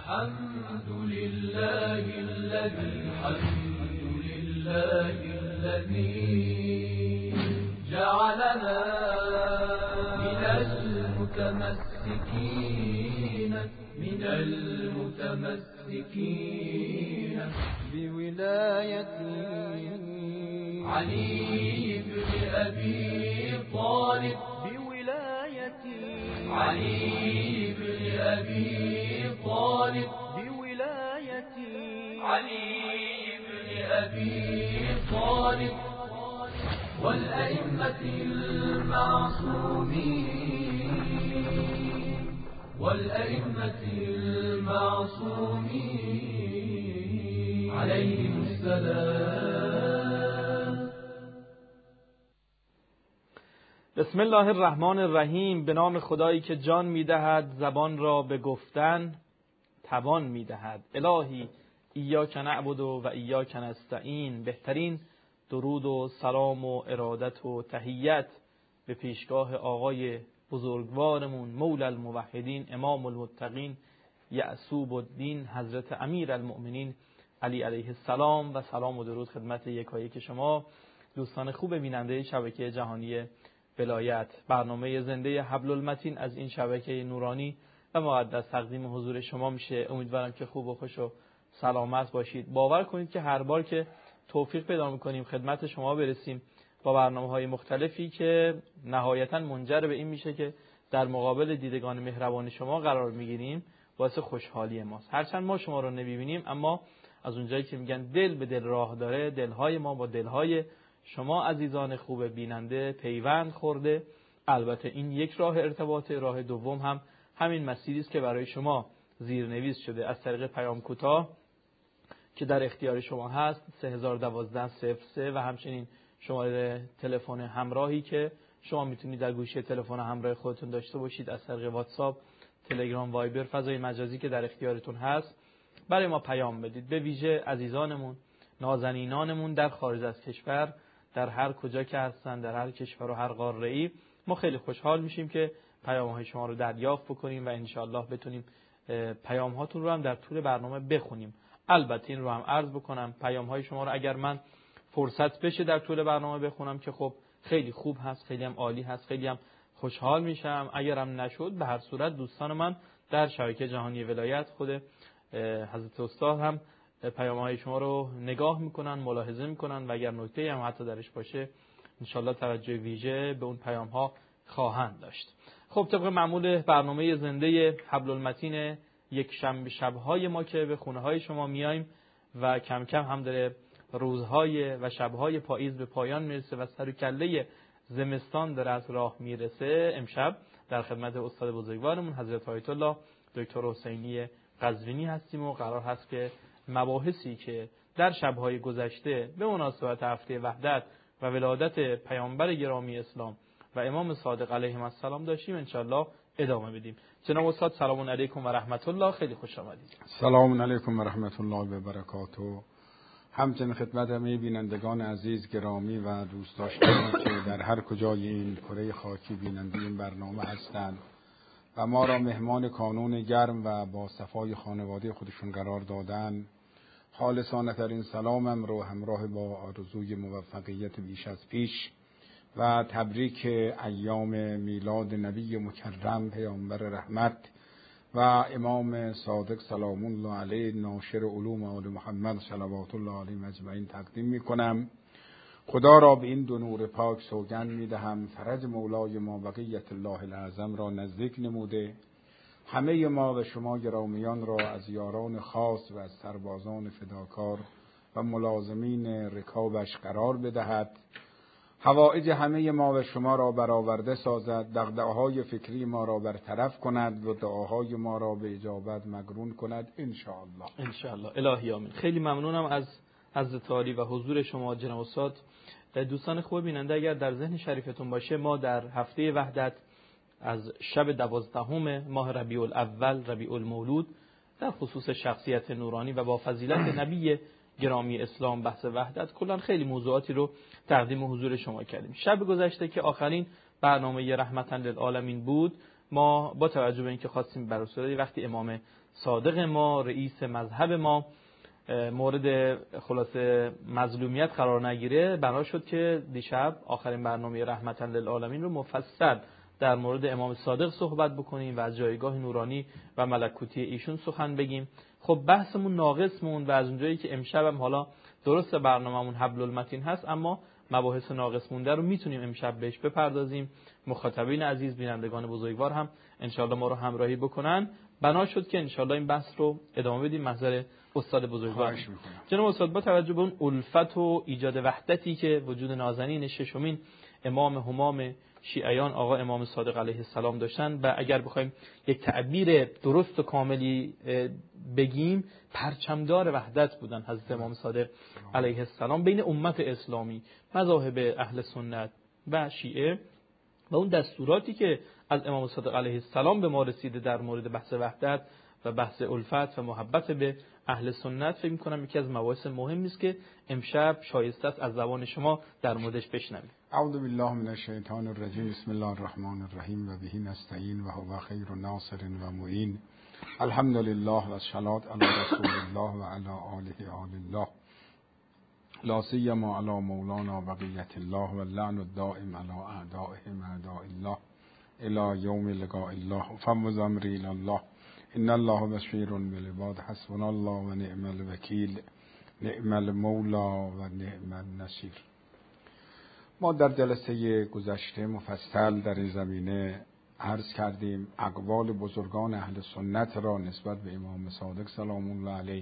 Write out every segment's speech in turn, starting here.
الحمد لله الذي جعلنا من المتمسكين بولاية علي بن أبي طالب علي بن أبي طالب علي بن أبي طالب والأئمة المعصومين عليهم السلام. بسم الله الرحمن الرحیم. به نام خدایی که جان میدهد، زبان را به گفتن توان میدهد. الهی ایاک نعبد و ایاک نستعین. بهترین درود و سلام و ارادت و تحیت به پیشگاه آقای بزرگوارمون مولا الموحدین امام المتقین یعصوب الدین حضرت امیر المؤمنین علی علیه السلام و سلام و درود خدمت یکایک شما دوستان خوب بیننده شبکه جهانی ولایت. برنامه زنده حبل المتین از این شبکه نورانی و مقدس تقدیم حضور شما میشه. امیدوارم که خوب و خوش و سلامت باشید. باور کنید که هر بار که توفیق پیدا میکنیم خدمت شما برسیم با برنامه‌های مختلفی که نهایتاً منجر به این میشه که در مقابل دیدگان مهربان شما قرار میگیریم، واسه خوشحالی ماست. هرچند ما شما رو نمیبینیم، اما از اونجایی که میگن دل به دل راه داره، دلهای ما با دلهای شما عزیزان خوب بیننده پیوند خورده. البته این یک راه ارتباطه. راه دوم هم همین مسیری است که برای شما زیرنویس شده از طریق پیام کوتاه که در اختیار شما هست 3012 و همچنین شماره تلفن همراهی که شما میتونید در گوشی تلفن همراه خودتون داشته باشید از طریق واتساپ، تلگرام، وایبر، فضای مجازی که در اختیارتون هست برای ما پیام بدید. به ویژه عزیزانمون، نازنینانمون در خارج از کشور، در هر کجا که هستن، در هر کشور و هر قاره‌ای، ما خیلی خوشحال میشیم که پیام‌های شما رو دریافت بکنیم و انشاءالله بتونیم پیام‌هاتون رو هم در طول برنامه بخونیم. البته این رو هم عرض بکنم پیام‌های شما رو اگر من فرصت بشه در طول برنامه بخونم که خب خیلی خوب هست، خیلی هم عالی هست، خیلی هم خوشحال میشم. اگرم نشد به هر صورت دوستان من در شبکه جهانی ولایت خود حضرت استاد هم پیام‌های شما رو نگاه میکنن، ملاحظه میکنن و اگر نکته‌ای هم حتی درش باشه انشالله توجه ویژه به اون پیام‌ها خواهند داشت. خب طبق معمول برنامه زنده حبل المتین یک شنبه شب‌های ما که به خونه‌های شما میایم و کم کم هم داره روزهای و شب‌های پاییز به پایان میرسه و سر و کله زمستان داره از راه میرسه، امشب در خدمت استاد بزرگوارمون حضرت آیت الله دکتر حسینی قزوینی هستیم و قرار هست که مباحثی که در شب‌های گذشته به مناسبت هفته وحدت و ولادت پیامبر گرامی اسلام و امام صادق علیهم السلام داشتیم انشالله ادامه بدیم. جناب استاد سلام علیکم و رحمت الله، خیلی خوش آمدید. سلام علیکم و رحمت الله و برکاته. همچنین خدمت همه بینندگان عزیز گرامی و دوست داشتنی که در هر کجای این کره خاکی بیننده این برنامه هستند و ما را مهمان کانون گرم و با صفای خانواده خودشون قرار دادن، خالصانه ترین سلامم رو همراه با آرزوی موفقیت بیش از پیش و تبریک ایام میلاد نبی مکرم پیامبر رحمت و امام صادق سلام الله علیه ناشر علوم آل محمد صلوات الله علیه اجمعین تقدیم میکنم. خدا را به این دو نور پاک سوگند میدهم فرج مولای ما بقیت الله الاعظم را نزدیک نموده، همه ما و شما گرامیان را از یاران خاص و از سربازان فداکار و ملازمین رکابش قرار بدهد، حوائج همه ما و شما را برآورده سازد، دغدغه‌های فکری ما را برطرف کند و دعاهای ما را به اجابت مقرون کند انشاءالله. انشاءالله. الهی آمین. خیلی ممنونم از حضرت عالی و حضور شما جناب استاد. دوستان خوب بیننده اگر در ذهن شریفتون باشه ما در هفته وحدت از شب 12 ماه ربیع الاول ربیع المولود در خصوص شخصیت نورانی و با فضیلت نبی گرامی اسلام بحث وحدت کلا خیلی موضوعاتی رو تقدیم حضور شما کردیم. شب گذشته که آخرین برنامه رحمتا للعالمین بود، ما با توجه به اینکه خواستیم برای وقتی امام صادق ما، رئیس مذهب ما مورد خلاصه مظلومیت قرار نگیره، بنا شد که دیشب آخرین برنامه رحمتا للعالمین رو مفصل در مورد امام صادق صحبت بکنیم و از جایگاه نورانی و ملکوتی ایشون سخن بگیم. خب بحثمون ناقص موند و از اونجایی که امشبم حالا درست برنامه‌مون حبل المتین هست، اما مباحث ناقص مونده رو میتونیم امشب بهش بپردازیم. مخاطبین عزیز، بینندگان بزرگوار هم انشالله ما رو همراهی بکنن. بنا شد که انشالله این بحث رو ادامه بدیم. محضر استاد بزرگوار. جناب استاد، با توجه به اون الفت و ایجاد وحدتی که وجود نازنین ششمین امام همام شیعیان آقا امام صادق علیه السلام داشتن و اگر بخوایم یک تعبیر درست و کاملی بگیم، پرچمدار وحدت بودن حضرت امام صادق علیه السلام بین امت اسلامی، مذاهب اهل سنت و شیعه، و اون دستوراتی که از امام صادق علیه السلام به ما رسیده در مورد بحث وحدت و بحث الفت و محبت به اهل سنت. فکر می‌کنم یکی از مباحث مهمی است که امشب شایسته است از زبان شما در موردش بشنویم. اعوذ بالله من الشیطان الرجیم. بسم الله الرحمن الرحیم و به نستعین و هو خیر ناصر و معین. الحمد لله و الصلاة علی رسول الله و علی آله آل الله، لا سیما علی مولانا بقیت الله و اللعن الدائم علی اعدائهم اعداء الله الی یوم لقاء الله. فمض امری الی الله، ان الله بشیر بالعباد، حسبنا الله و نعم الوکیل، نعم المولا و نعم النصیر. ما در جلسه گذشته مفصل در این زمینه عرض کردیم اقوال بزرگان اهل سنت را نسبت به امام صادق سلام الله علیه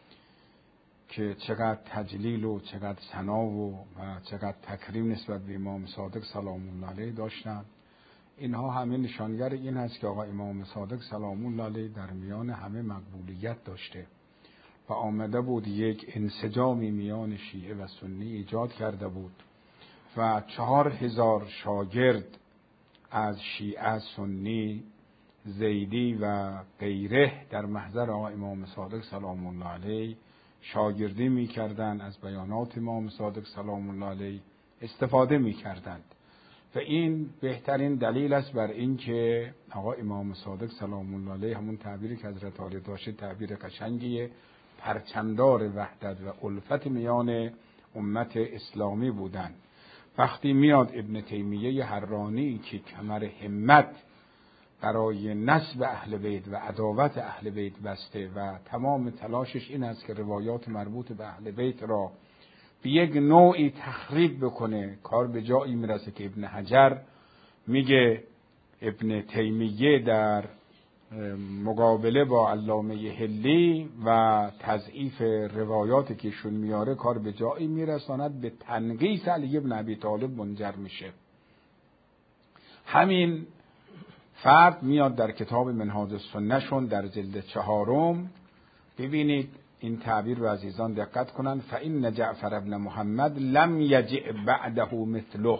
که چقدر تجلیل و چقدر ثنا و چقدر تکریم نسبت به امام صادق سلام الله علیه داشتند. اینها همه نشانگر این است که آقا امام صادق سلام الله علیه در میان همه مقبولیت داشته و آمده بود یک انسجامی میان شیعه و سنی ایجاد کرده بود و 4000 شاگرد از شیعه، سنی، زیدی و غیره در محضر آقا امام صادق سلام الله علیه شاگردی می کردند، از بیانات امام صادق سلام الله علیه استفاده می کردند و این بهترین دلیل است بر این که آقا امام صادق سلام الله علیه، همون تعبیری که حضرت عالی داشته تعبیر قشنگیه، پرچمدار وحدت و الفت میان امت اسلامی بودند. وقتی میاد ابن تیمیه حرانی که کمر همت برای نسب اهل بیت و عداوت اهل بیت بسته و تمام تلاشش این است که روایات مربوط به اهل بیت را به یک نوعی تخریب بکنه، کار به جایی میرسه که ابن حجر میگه ابن تیمیه در مقابله با علامه حلی و تضعیف روایاتی که ایشون میاره کار به جایی میرساند به تنقیص علی ابن ابی طالب منجر میشه. همین فرد میاد در کتاب منهاج السنه شون در جلد 4، ببینید این تعبیر رو عزیزان دقت کنن: فإن جعفر ابن محمد لم یجع بعده مثله،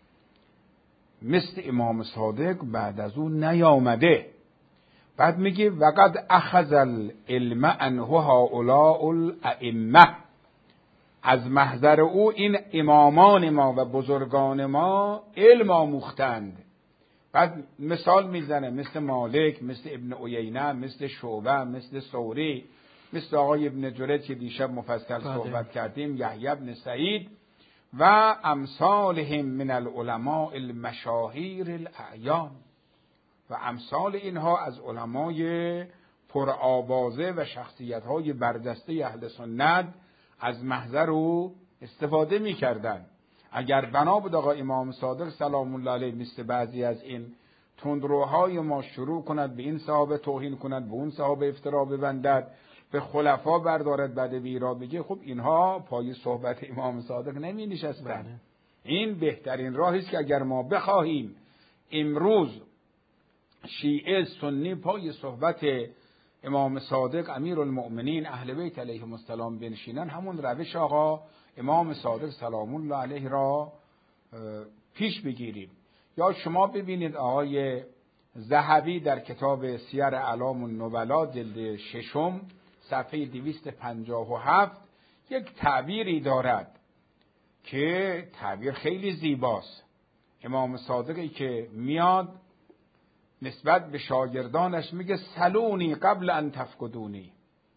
مثل امام صادق بعد از او نیامده. بعد میگه وقد اخذ العلم عنه هؤلاء الائمه، از محضر او این امامان ما و بزرگان ما علم آموختند. بعد مثال میزنه مثل مالک، مثل ابن عیینه، مثل شعبه، مثل ثوری، مثل آقای ابن جريج که دیشب مفصل صحبت کردیم، یحیی بن سعید و امثالهم من العلماء المشاهیر الاعیان، و امثال اینها از علمای پرآوازه و شخصیت‌های برجسته اهل سنت از محضر او استفاده می‌کردند. اگر بنا بود آقا امام صادق سلام الله علیه مثل بعضی از این تندروهای ما شروع کند به این صحابه توهین کند، به اون صحابه افترا ببندد، به خلفا بردارد، بعد ویرا بگه، خب اینها پای صحبت امام صادق نمی نشستند. این بهترین راهی است که اگر ما بخواهیم امروز شیعه سنی پای صحبت امام صادق امیرالمؤمنین اهل بیت علیهم السلام بنشینن، همون روش آقا امام صادق سلام الله علیه را پیش بگیریم. یا شما ببینید آقای ذهبی در کتاب سیر اعلام النبلا جلد 6 صفحه 257 یک تعبیری دارد که تعبیر خیلی زیباست. امام صادقی که میاد نسبت به شاگردانش میگه سلونی قبل ان تفقدونی،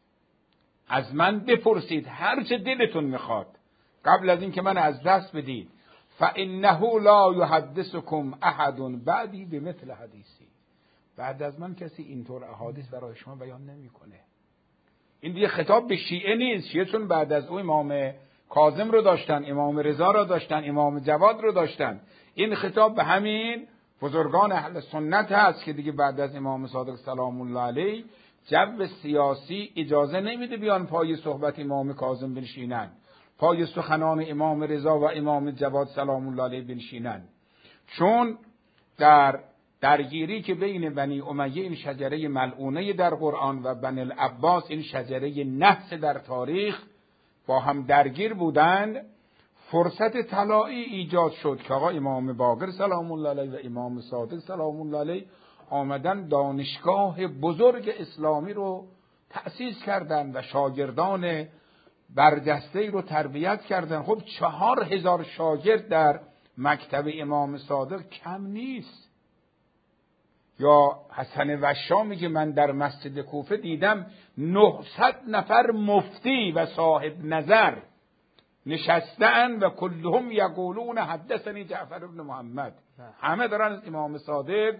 از من بپرسید هر چه دلتون میخواد قبل از این که من از دست بدید. فانه لا یحدثکم احد بعدی بمثل حدیثی، بعد از من کسی اینطور احادیث برای شما بیان نمیکنه. این دیگه خطاب به شیعه نیست. شیعه چون بعد از او امام کاظم رو داشتن، امام رضا رو داشتن، امام جواد رو داشتن، این خطاب به همین بزرگان اهل سنت هست که دیگه بعد از امام صادق سلام الله علیه جو سیاسی اجازه نمیده بیان پای صحبت امام کاظم بنشینن، پای سخنان امام رضا و امام جواد سلام الله علیه بنشینن. چون در درگیری که بین بنی امیه، این شجره ملعونه در قرآن، و بنی العباس، این شجره نحس در تاریخ، با هم درگیر بودند، فرصت طلایی ایجاد شد که آقا امام باقر سلام الله علیه و امام صادق سلام الله علیه آمدن دانشگاه بزرگ اسلامی رو تأسیس کردند و شاگردان برجسته رو تربیت کردند. خب 4000 شاگرد در مکتب امام صادق کم نیست. یا حسن وشا میگه من در مسجد کوفه دیدم 900 نفر مفتی و صاحب نظر نشستن و کلهم یقولون حدثنی جعفر بن محمد، همه دارن از امام صادق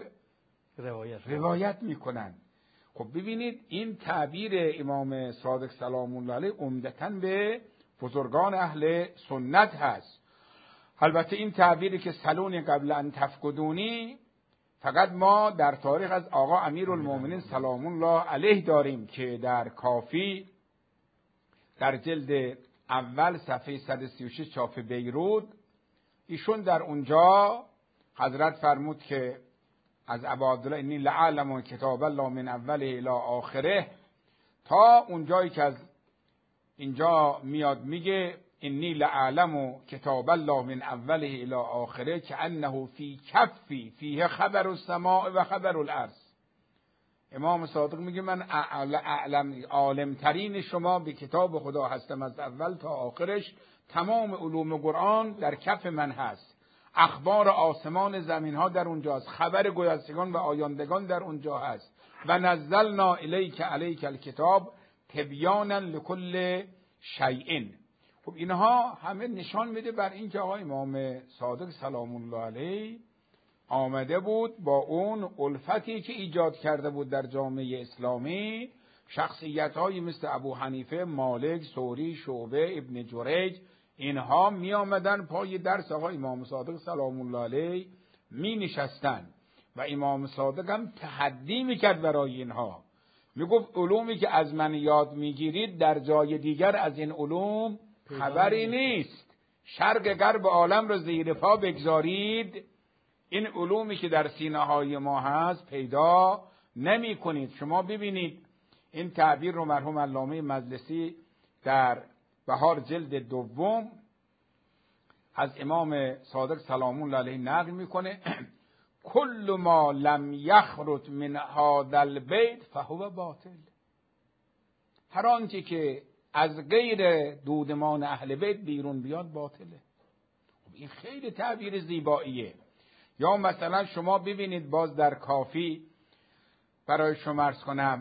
روایت میکنن. خب ببینید این تعبیر امام صادق سلام الله علیه عمدتاً به بزرگان اهل سنت هست. البته این تعبیری که سلونی قبل ان تفقدونی فقط ما در تاریخ از آقا امیرالمومنین سلام الله علیه داریم که در کافی در جلد اول صفحه 136 چاپ بیروت، ایشون در اونجا حضرت فرمود که از ابا عبدالله انی لعلم کتاب الله من اوله الی آخره، تا اونجایی که از اینجا میاد میگه انی لعلم کتاب الله من اوله الی آخره که انه فی کفی فیه خبر السماء و خبر الارض. امام صادق میگه من عالم ترین شما به کتاب خدا هستم، از اول تا آخرش تمام علوم قرآن در کف من هست، اخبار آسمان زمین ها در اونجاست، خبر گذشتگان و آیندگان در اونجا هست. و نزلنا الیک الکتاب تبیانا لکل شیء. خب اینها همه نشان میده بر این که آقای امام صادق سلام الله علیه آمده بود با اون الفتی که ایجاد کرده بود در جامعه اسلامی، شخصیت‌هایی مثل ابو حنیفه، مالک، ثوری، شعبه، ابن جریج، اینها می آمدن پای درس آقا امام صادق سلام الله علیه می نشستن و امام صادق هم تحدی میکرد برای اینها، میگفت علومی که از من یاد میگیرید در جای دیگر از این علوم خبری نیست، شرق غرب عالم رو زیر پا بگذارید، این علومی که در سینه های ما هست پیدا نمی کنید. شما ببینید این تعبیر رو مرحوم علامه مجلسی در بهار جلد دوم از امام صادق سلام الله علیه نقل میکنه کل ما لم یخرج من هذا البیت فهو باطل. هر آنچه که از غیر دودمان اهل بیت بیرون بیاد باطله. این خیلی تعبیر زیباییه. یا مثلا شما ببینید باز در کافی برای شما عرض کنم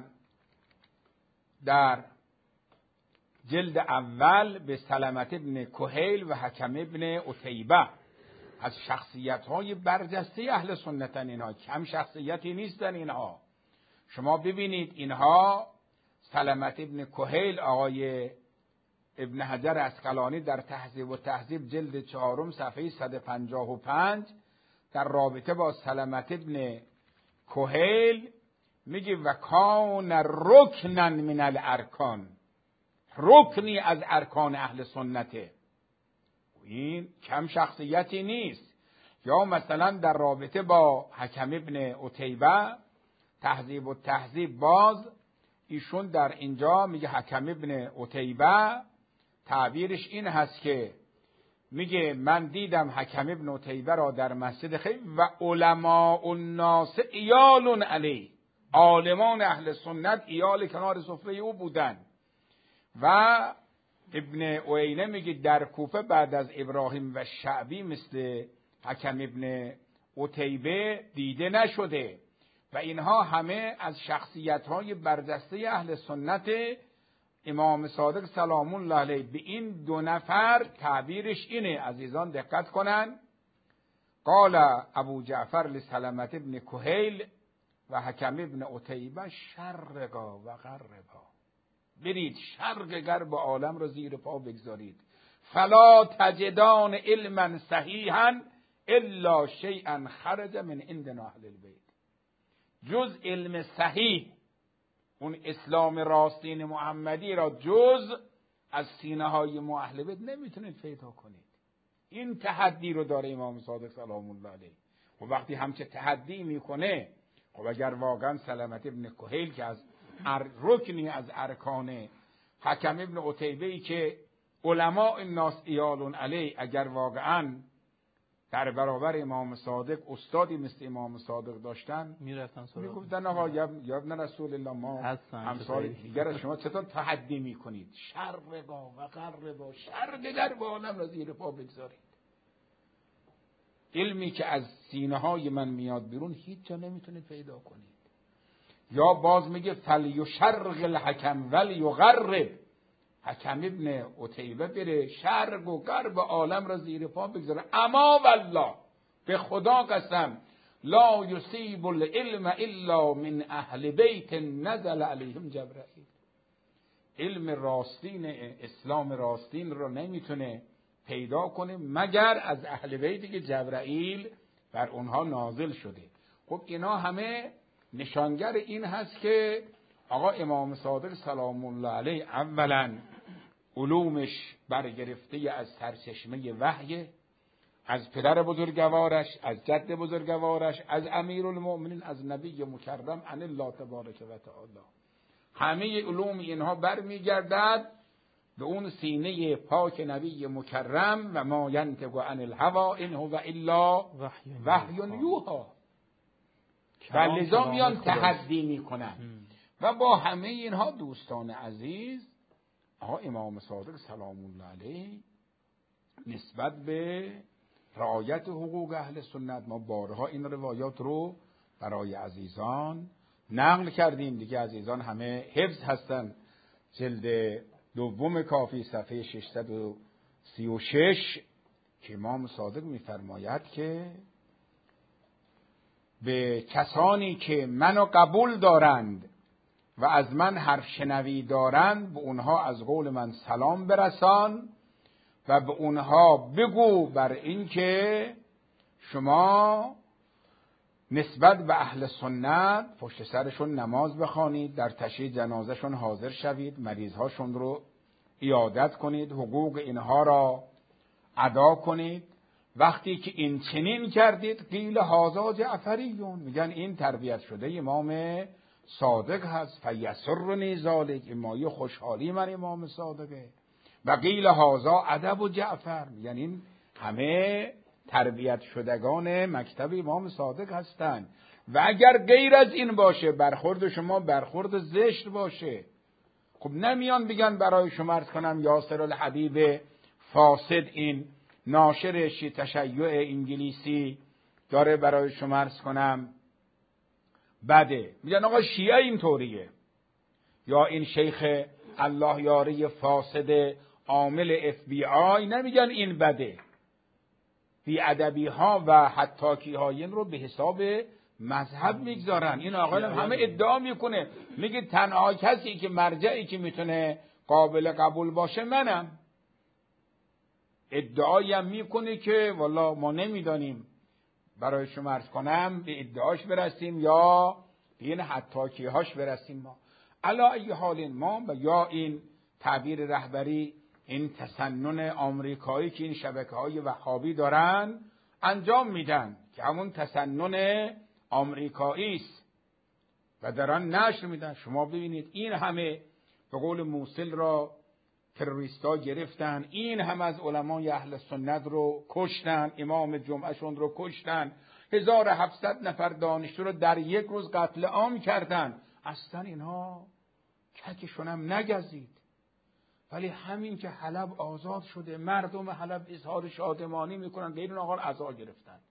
در جلد اول به سلمت ابن کهیل و حکم ابن عتیبه از شخصیت‌های برجسته اهل سنتن، اینها کم شخصیتی نیستن اینها. شما ببینید اینها سلمت ابن کهیل، آقای ابن حجر عسقلانی در تهذیب و تهذیب جلد 4 صفحه 155 در رابطه با سلمت ابن کهیل میگه و کان رکنا من الارکان، رکنی از ارکان اهل سنته. این کم شخصیتی نیست. یا مثلا در رابطه با حکم ابن عتیبه تهذیب و تهذیب باز ایشون در اینجا میگه حکم ابن عتیبه تعبیرش این هست که میگه من دیدم حکم ابن عتیبه را در مسجد خیف و علماء الناس ایال علی، عالمان اهل سنت ایال کنار سفره او بودن. و ابن عینه میگه در کوفه بعد از ابراهیم و شعبی مثل حکم ابن عتیبه دیده نشده و اینها همه از شخصیت‌های برجسته اهل سنت. امام صادق سلام الله علیه به این دو نفر تعبیرش اینه، عزیزان دقت کنن. قال ابو جعفر لسلمة ابن کهیل و حکم ابن عتیبه شرقا و غربا، برید شرق غرب عالم رو زیر پا بگذارید. فلا تجدان علما صحیحا الا شیئا خرج من عندنا اهل البیت. جز علم صحیح، اون اسلام راستین محمدی را جز از سینه های ما اهل بیت نمیتونید پیدا کنید. این تحدی رو داره امام صادق سلام الله علیه. و وقتی همچه تحدی میکنه، خب اگر واقعا سلمة ابن کهیل که از رکنی از ارکان، حکم ابن عتیبه که علماء الناس ایالون علیه، اگر واقعا در برابر امام صادق استادی مثل امام صادق داشتن، میرفتن سراغ، میگفتن آقا یا ابن رسول الله ما همسال دیگر از شما چطور تحدی میکنید؟ شرقا و غربا، شرق غرب عالم را زیر پا بگذارید. علمی که از سینه های من میاد بیرون هیچ جا نمیتونید پیدا کنید. یا باز میگه فلیشرق الحکم ولیغرب، حکم ابن عتیبه بره شرق و غرب عالم را زیر پا بگذاره. اما والله، به خدا قسم، لا یصیب العلم الا من اهل بیت نزل علیهم جبرائیل. علم راستین، اسلام راستین رو نمیتونه پیدا کنه مگر از اهل بیتی که جبرائیل بر اونها نازل شده. خب اینا همه نشانگر این هست که آقا امام صادق سلام الله علیه اولا علومش برگرفته از سرچشمه وحی، از پدر بزرگوارش، از جد بزرگوارش، از امیرالمؤمنین، از نبی مکرم عن الله تبارک و تعالی. همه علوم اینها برمیگردد به اون سینه پاک نبی مکرم و ما ینطق عن الهوی ان هو الا وحی یوحی. و لذا میان تحدی میکنن. و با همه اینها دوستان عزیز، آقا امام صادق سلام الله علیه نسبت به رعایت حقوق اهل سنت، ما بارها این روایات رو برای عزیزان نقل کردیم دیگه. عزیزان همه حفظ هستن. جلد دوم کافی صفحه 636 که امام صادق میفرماید که به کسانی که منو قبول دارند و از من حرف شنوی دارند، به اونها از قول من سلام برسان و به اونها بگو بر این که شما نسبت به اهل سنت پشت سرشون نماز بخوانید، در تشییع جنازهشون حاضر شوید، مریضهاشون رو عیادت کنید، حقوق اینها را ادا کنید. وقتی که این چنین کردید، قیل هذا جعفریون، میگن این تربیت شده امام صادق هست. فیسرنی ذلک، مایه خوشحالی من امام صادقه. و قیل هذا ادب و جعفر، یعنی این همه تربیت شدگان مکتب امام صادق هستند. و اگر غیر از این باشه، برخورد شما برخورد زشت باشه، خب نمیان بگن برای شما عرض کنم یاسر الحبیب فاسد، این ناشر تشیع انگلیسی داره برای شما عرض کنم بده، میگن آقا شیعه اینطوریه، یا این شیخ الله یاری فاسد عامل FBI، نمیگن این بده. بی ادبی ها و حتاکی های این رو به حساب مذهب میگذارن. این آقایان همه ادعا میکنه، میگه تنها کسی که مرجعی که میتونه قابل قبول باشه منم. ادعایی هم میکنه که والا ما نمیدانیم برای شما عرض کنم به ادعاش برسیم یا به این حتاکی هاش برسیم. ما علا ای حال ما و یا این تعبیر رهبری، این تسنن آمریکایی که این شبکه‌های وهابی دارن انجام میدن که همون تسنن آمریکایی است و دارن نشر میدن. شما ببینید این همه به قول موصل را تروریستا گرفتن، این هم از علمای اهل سنت رو کشتن، امام جمعهشون رو کشتن، 1700 نفر دانشجو رو در یک روز قتل عام کردن. اصلا اینها ککشون هم نگزید. ولی همین که حلب آزاد شده، مردم حلب اظهار شادمانی میکنن، غیر اون آقا عزا گرفتن.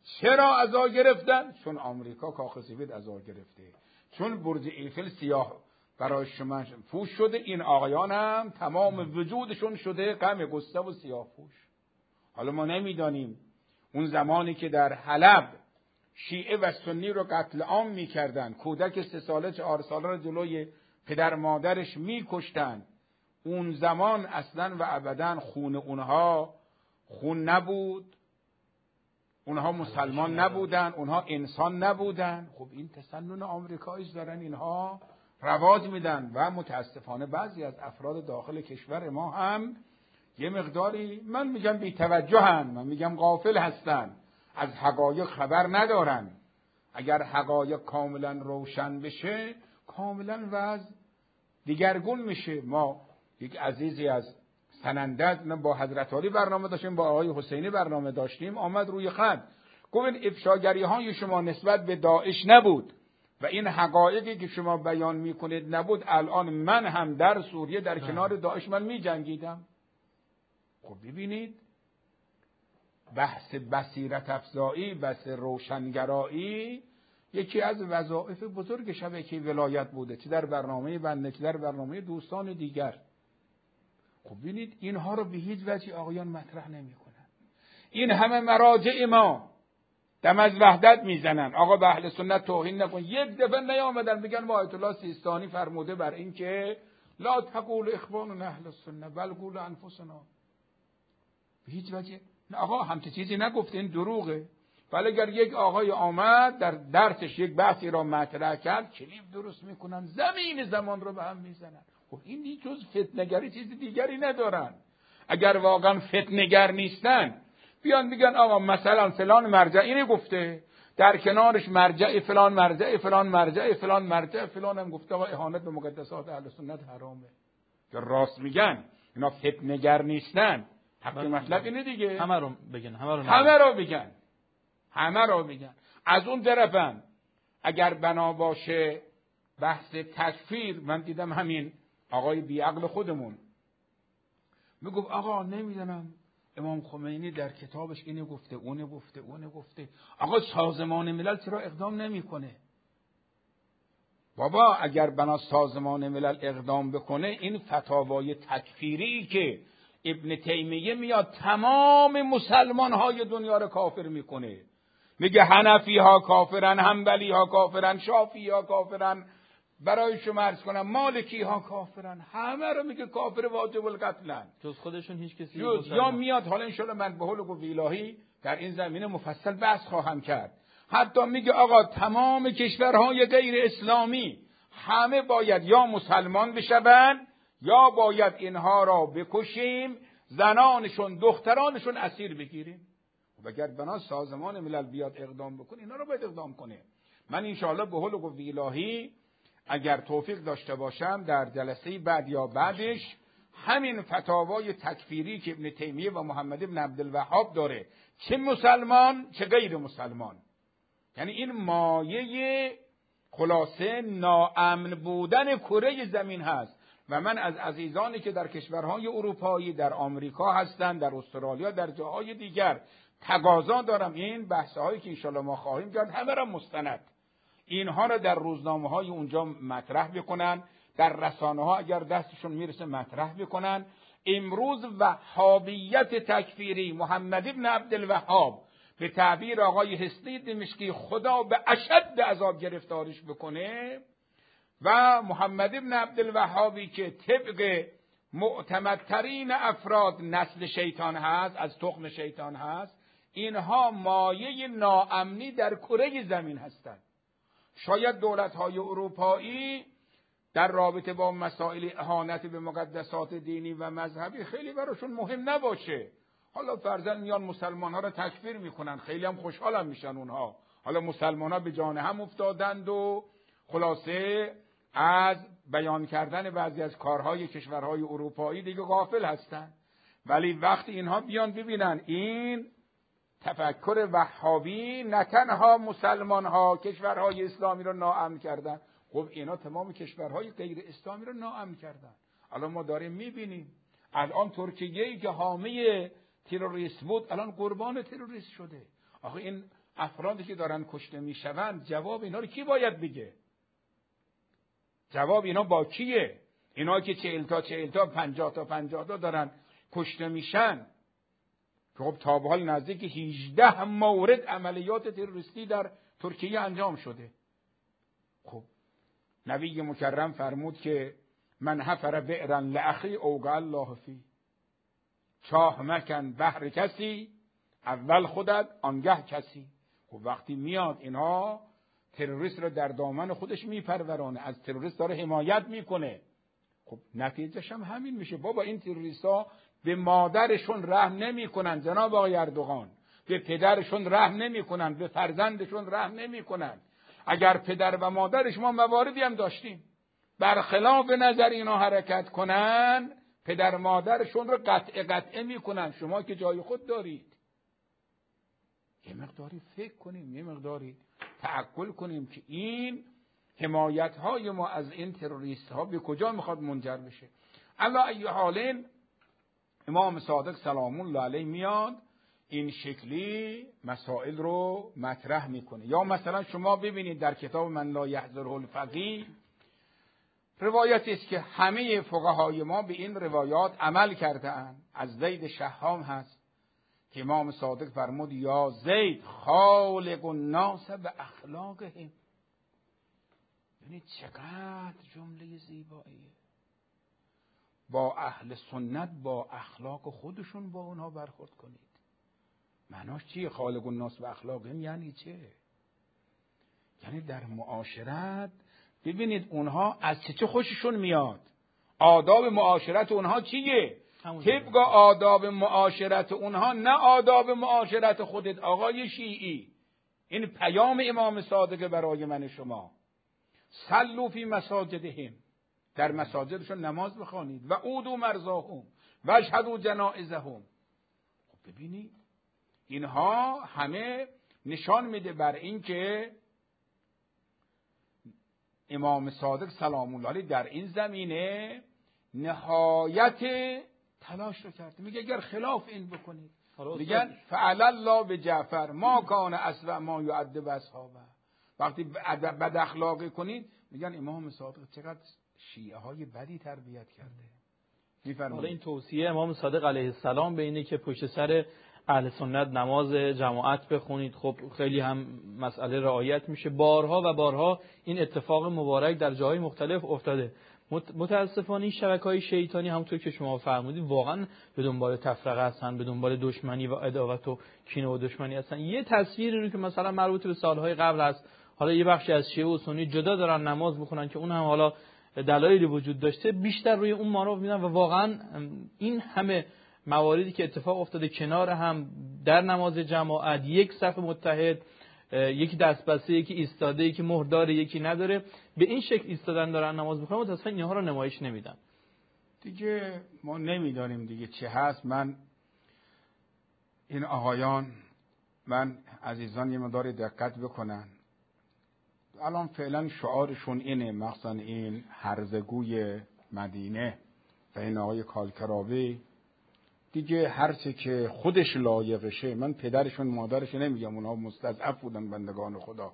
چرا عزا گرفتن؟ چون آمریکا کاخ سفید عزا گرفته، چون برج ایفل سیاه برای شما پوش شده، این آقایان هم تمام وجودشون شده غم گسته و سیاه پوش. حالا ما نمیدانیم اون زمانی که در حلب شیعه و سنی رو قتل عام میکردن، کودک 3 ساله 4 ساله رو جلوی پدر مادرش میکشتن، اون زمان اصلا و ابدا خون اونها خون نبود، اونها مسلمان نبودن، اونها انسان نبودن. خب این تسنن آمریکایی دارن اینها رواج میدن و متاسفانه بعضی از افراد داخل کشور ما هم یه مقداری، من میگم بی توجهن، من میگم غافل هستن، از حقایق خبر ندارن. اگر حقایق کاملا روشن بشه کاملا وضع دیگرگون میشه. ما یک عزیزی از سنندج با حضرت علی برنامه داشتیم، با آقای حسینی برنامه داشتیم، آمد روی خط گفت افشاگری های شما نسبت به داعش نبود و این حقایقی که شما بیان میکنید نبود، الان من هم در سوریه در کنار داعش من میجنگیدم. خب ببینید بحث بصیرت افزایی، بحث روشنگرایی یکی از وظایف بزرگ شبکه ولایت بوده، چه در برنامه بنده چه در برنامه دوستان دیگر. خب ببینید اینها رو به هیچ وجه آقایان مطرح نمی‌کنن. این همه مراجع ما دم از وحدت میزنن، آقا به اهل سنت توهین نکن، یک دفعه نیامدن بگن ما آیت الله سیستانی فرموده بر این که لا تقول اخوان اهل السنه بل قول انفسنا. به هیچ وجه نه آقا، همچه چیزی نگفته، این دروغه. ولی اگر یک آقای آمد در درسش یک بحثی را مطرح کرد، کلیپ درست میکنن، زمین زمان رو به هم میزنن. خب این جز فتنه‌گری چیز دیگری ندارن. اگر واقعا فتنه‌گر نیستن بیان بگن آقا مثلا فلان مرجع اینو گفته، در کنارش مرجع فلان مرجع فلان مرجع فلان مرجع فلان هم گفته آقا اهانت به مقدسات اهل سنت حرامه. که راست میگن، اینا فتنه‌گر نیستن. حق مطلب اینه دیگه، همه رو بگن، همه رو بگن. از اون طرفم اگر بنا باشه بحث تکفیر، من دیدم همین آقای بیعقل خودمون میگفت آقا نمیدونم امام خمینی در کتابش اینو گفته اونو گفته. آقا سازمان ملل چرا اقدام نمیکنه؟ بابا اگر بنا سازمان ملل اقدام بکنه، این فتاوای تکفیری که ابن تیمیه میاد تمام مسلمان های دنیا رو کافر میکنه، میگه حنفی ها کافرن، حنبلی ها کافرن، شافعی ها کافرن، برای شما عرض کنم مالکی ها کافرن، همه رو میگه کافر واجب القتلن، جز خودشون هیچ کسی یا میاد. حالا انشالله من به حول گفت الهی در این زمینه مفصل بحث خواهم کرد. حتی میگه آقا تمام کشورهای غیر اسلامی همه باید یا مسلمان بشوند یا باید اینها را بکشیم، زنانشون دخترانشون اسیر بگیریم. و اگر بنا سازمان ملل بیاد اقدام بکنه، اینا رو باید اقدام کنه. من انشاءالله به حول قوت الهی اگر توفیق داشته باشم در جلسه بعد یا بعدش همین فتاوای تکفیری که ابن تیمیه و محمد ابن عبدالوهاب داره، چه مسلمان چه غیر مسلمان، یعنی این مایه خلاصه ناامن بودن کره زمین هست. و من از عزیزانی که در کشورهای اروپایی، در آمریکا هستند، در استرالیا، در جاهای دیگر تقاضا دارم این بحث‌هایی که انشالله ما خواهیم کرد همه را مستند، اینها را در روزنامه‌های اونجا مطرح بکنن، در رسانه‌ها اگر دستشون میرسه مطرح بکنن. امروز وهابیت تکفیری محمد ابن عبدالوهاب به تعبیر آقای حسنی دمشقی خدا به اشد عذاب گرفتارش بکنه و محمد ابن عبدالوهابی که طبق معتمدترین افراد نسل شیطان هست، از تخم شیطان هست، اینها مایه ناامنی در کره زمین هستند. شاید دولت‌های اروپایی در رابطه با مسائل اهانت به مقدسات دینی و مذهبی خیلی براشون مهم نباشه. حالا فرضاً میان مسلمان‌ها را تکفیر میکنن، خیلی هم خوشحالم میشن اونها. حالا مسلمان‌ها به جان هم افتادند و خلاصه از بیان کردن بعضی از کارهای کشورهای اروپایی دیگه غافل هستن. ولی وقتی اینها بیان ببینن این تفکر وهابی نه تنها مسلمان‌ها کشورهای اسلامی رو ناامن کردن، خب اینا تمام کشورهای غیر اسلامی رو ناامن کردن. الان ما داریم میبینیم الان ترکیه‌ای که حامی تروریست بود الان قربان تروریست شده. آخه این افرادی که دارن کشته میشوند جواب اینا رو کی باید بگه؟ جواب اینا با کیه؟ اینا که 40 تا 50 تا دارن کشته میشن. خب تا به حال نزدیک 18 مورد عملیات تروریستی در ترکیه انجام شده. خب نبی مکرم فرمود که من حفر بئرا لاخی اوقع الله فی، چاه مکن بهر کسی اول خودت آنگه کسی. خب وقتی میاد اینها تروریست رو در دامن خودش میپرورانه، از تروریست داره حمایت میکنه. خب نتیجهش هم همین میشه. بابا این تروریست ها به مادرشون رحم نمیکنن جناب آقای اردوغان، به پدرشون رحم نمیکنن، به فرزندشون رحم نمیکنن. اگر پدر و مادرش، ما مواردی هم داشتیم برخلاف نظر اینا حرکت کنن، پدر مادرشون رو قطعه میکنن. شما که جای خود دارید، یه مقداری فکر کنیم، یه مقداری تعقل کنیم که این حمایت های ما از این تروریست ها به کجا میخواد منجر بشه. علی ای حال امام صادق سلام الله علیه میاد این شکلی مسائل رو مطرح میکنه. یا مثلا شما ببینید در کتاب من لا یحضره الفقیه روایتی است که همه فقهای ما به این روایات عمل کرده اند. از زید شهام هست که امام صادق فرمود یا زید خالق الناس به اخلاقهم. ببینید چقدر جمله زیباییه. با اهل سنت با اخلاق خودشون با اونها برخورد کنید. معناش چیه؟ خالق الناس به اخلاقهم یعنی چه؟ یعنی در معاشرت ببینید اونها از چه خوششون میاد. آداب معاشرت اونها چیه؟ طبق آداب معاشرت اونها، نه آداب معاشرت خودت آقای شیعی. این پیام امام صادق برای من شما. صلوا فی مساجدهم، در مساجدشون نماز بخوانید. و عودوا مرضاهم و اشهدوا جنائزهم. خب ببینید اینها همه نشان میده بر این که امام صادق سلام الله علیه در این زمینه نهایت تلاش رو کرده. میگه اگر خلاف این بکنید، میگن فعل الله به جعفر ما کان اسوأ ما یعذب اصحابه. وقتی بد اخلاقی کنید، میگن امام صادق چقدر شیعه های بدی تربیت کرده. میفرمایید این توصیه امام صادق علیه السلام به اینه که پشت سر اهل سنت نماز جماعت بخونید. خب خیلی هم مسئله رعایت میشه. بارها و بارها این اتفاق مبارک در جاهای مختلف افتاده. متاسفانه این شبکه‌های شیطانی همونطور که شما فرمودید واقعا به دنبال تفرقه هستن، به دنبال دشمنی و عداوت و کینه و دشمنی هستن. یه تصویری رو که مثلا مربوط به سالهای قبل هست، حالا یه بخشی از شیعه و سنی جدا دارن نماز میخونن که اون هم حالا دلایلی وجود داشته، بیشتر روی اون مانور میدن و واقعا این همه مواردی که اتفاق افتاده کنار هم در نماز جماعت، یک صف متحد، یکی دستبسته، یکی ایستاده، یکی مهر داره، یکی نداره، به این شکل ایستادن دارن نماز میخونن، متاسفانه اینها رو نمایش نمیدن. دیگه ما نمیدانیم دیگه چه هست. من این آقایان، من عزیزان یه مقدار دقت بکنن. الان فعلا شعارشون اینه، مخصوصا این هرزگوی مدینه و این آقای کالکراوی، دیگه هرچه که خودش لایقشه. من پدرشون مادرشون نمیگم، اونها مستضعف بودن بندگان خدا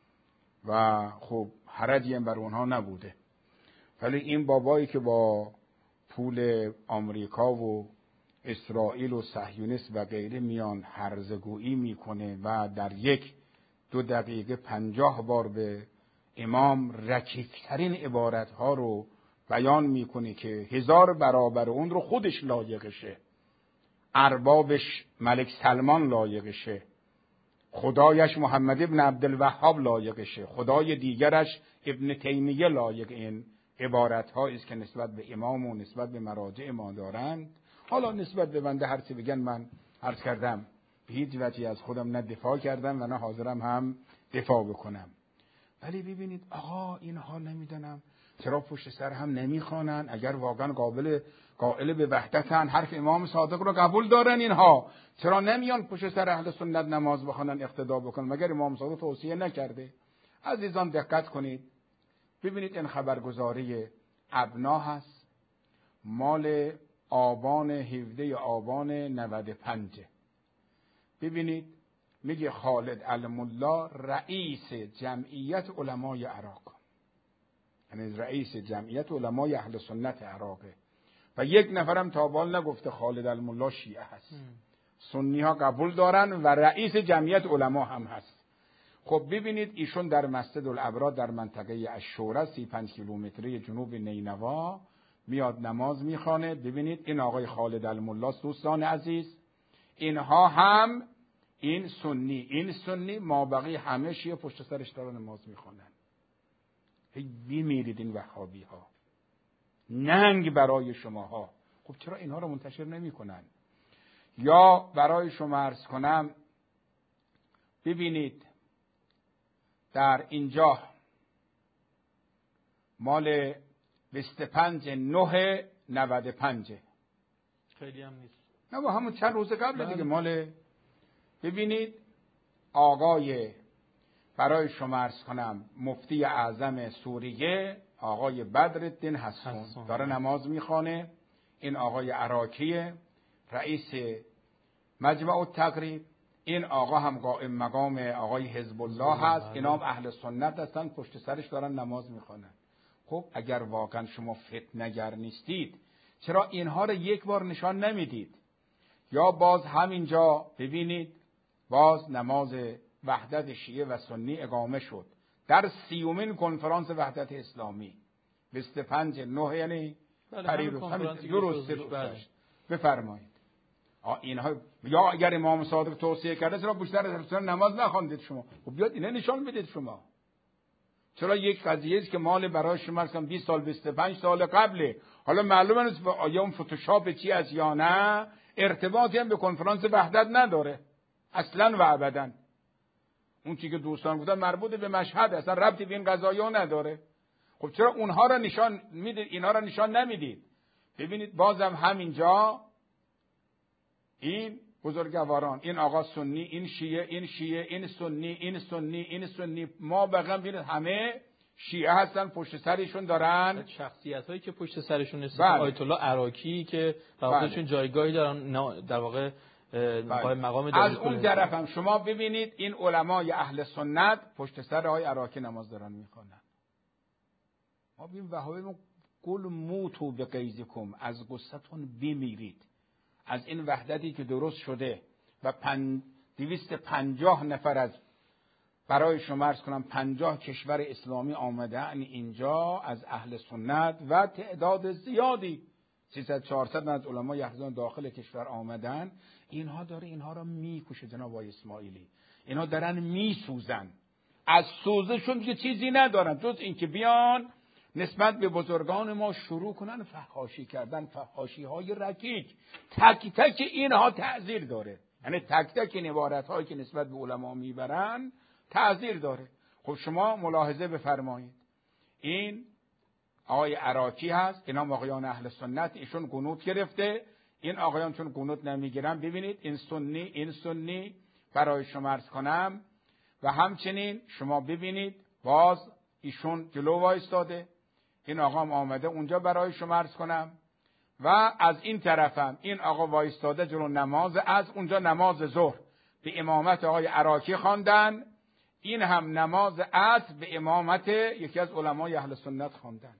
و خب حرجی هم بر اونها نبوده، ولی این بابایی که با پول آمریکا و اسرائیل و صهیونیست و غیره میان هرزگویی میکنه و در 1-2 دقیقه 50 بار به امام رکیکترین عبارتها رو بیان میکنه که 1000 برابر اون رو خودش لایقشه، اربابش ملک سلمان لایقشه، خدایش محمد ابن عبدالوهاب لایقشه، خدای دیگرش ابن تیمیه لایق این عبارت‌ها است که نسبت به امام و نسبت به مراجع ما دارند. حالا نسبت به بنده هر چی بگن من عرض کردم به هیچ وجهی از خودم نه دفاع کردم و نه حاضرم هم دفاع بکنم. ولی ببینید آقا اینها نمیدونم چرا پشت سر هم نمیخوانن. اگر واقعا قائل به وحدتن، حرف امام صادق رو قبول دارن، اینها چرا نمیان پشت سر اهل سنت نماز بخونن، اقتدا بکنن؟ مگر امام صادق توصیه نکرده؟ عزیزان دقت کنید، ببینید این خبرگزاری ابنا هست، مال آبان 17 آبان 95. ببینید میگه خالد الملا رئیس جمعیت علمای عراق، یعنی رئیس جمعیت علمای اهل سنت عراقه و یک نفرم تا بال نگفته خالد الملا شیعه هست. سنی ها قبول دارن و رئیس جمعیت علما هم هست. خب ببینید ایشون در مسجد الابرار در منطقه الشورى 35 کیلومتری جنوب نینوا میاد نماز میخوانه. ببینید این آقای خالد الملا، دوستان عزیز، اینها هم این سنی مابقی همه شیعه پشت سرش دارن نماز میخوانن. بیمیرید این وهابی ها، ننگ برای شماها. خب چرا اینها رو منتشر نمی کنن؟ یا برای شما عرض کنم، ببینید در اینجا مال 25/9/95 خیلی هم نیست، نه با همون چند روز قبل دیگه مال. ببینید آقای، برای شما عرض کنم، مفتی اعظم سوریه آقای بدرالدین حسون داره نماز میخوانه. این آقای عراقیه، رئیس مجمع التقریب. این آقا هم قائم مقام آقای حزب الله هست. اینا هم اهل سنت هستن، پشت سرش دارن نماز میخوانن. خب اگر واقعا شما فتنه‌گر نیستید چرا اینها رو یک بار نشان نمیدید؟ یا باز همینجا ببینید، باز نماز وحدت شیعه و سنی اقامه شد در 30مین کنفرانس وحدت اسلامی 25/9، یعنی پریروز، همین دو روز گذشت. بفرمایید اینها. یا اگر امام صادق توصیه کرده چرا بیشتر از نماز نخواندید شما؟ خب بیاد اینه نشان بدید شما. چرا یک قضیه است که مال برای شما مثلا 20 سال 25 سال قبله، حالا معلومه نیست آیا اون فتوشاپ چی از یا نه، ارتباطی هم به کنفرانس وحدت نداره اصلا و ابدا. اون چیزی که دوستان گفتن مربوط به مشهد، اصلا ربطی به این قضایا نداره. خب چرا اونها را نشان میدید اینا را نشان نمیدید؟ ببینید بازم همینجا این بزرگواران، این آقا سنی، این شیعه، این شیعه، این سنی، این سنی، این سنی، ما بقیه ببینید همه شیعه هستن، پشت سرشون دارن شخصیت هایی که پشت سرشون هستن. آیت الله عراقی که واقعا جایگاهی دارن در واقع مقام از اون طرف هم شما ببینید این علمای اهل سنت پشت سر آقای عراقی نماز دارن میخوانن. ما ببین وهابی قل موتوا بغیظکم، از غصتون بمیرید. از این وحدتی که درست شده و 250 نفر از، برای شما عرض کنم، 50 کشور اسلامی آمدن اینجا از اهل سنت و تعداد زیادی 300-400 از علمای احزاب داخل کشور آمدن. اینها داره اینها را میکشه جناب آقای اسماعیلی. اینها دارن میسوزن، از سوزشون که چیزی ندارن جز اینکه بیان نسبت به بزرگان ما شروع کنن فحاشی کردن، فحاشی های رکیک. تک تک اینها تعذیر داره، یعنی تک تک این عبارت هایی که نسبت به علما میبرن تعذیر داره. خب شما ملاحظه بفرمایید، این آقای عراقی هست، اینا آقایان اهل سنت، ایشون قنوت گرفته. این آقایان چون قنوت نمیگیرن، ببینید این سنی برای شما عرض کنم. و همچنین شما ببینید باز ایشون جلو وایستاده، این آقا هم آمده اونجا برای شما عرض کنم. و از این طرفم این آقا وایستاده جلو نماز، از اونجا نماز ظهر به امامت آقای عراقی خواندن، این هم نماز عصر به امامت یکی از علمای اهل سنت خواندن.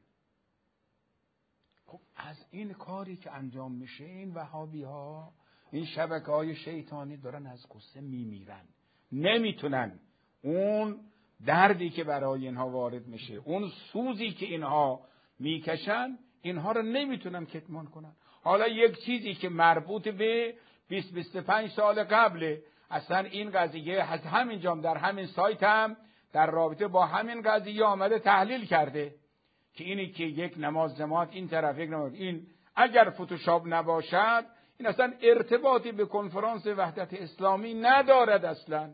خب از این کاری که انجام میشه این وهابی ها، این شبکه های شیطانی دارن از قصه میمیرن، نمیتونن اون دردی که برای اینها وارد میشه، اون سوزی که اینها میکشن، اینها رو نمیتونن کتمان کنن. حالا یک چیزی که مربوط به 20-25 سال قبله، اصلا این قضیه از همینجا در همین سایت هم در رابطه با همین قضیه آمده تحلیل کرده که اینی که یک نماز جماعت این طرف یک نماز، این اگر فتوشاپ نباشد این اصلا ارتباطی به کنفرانس وحدت اسلامی ندارد اصلا.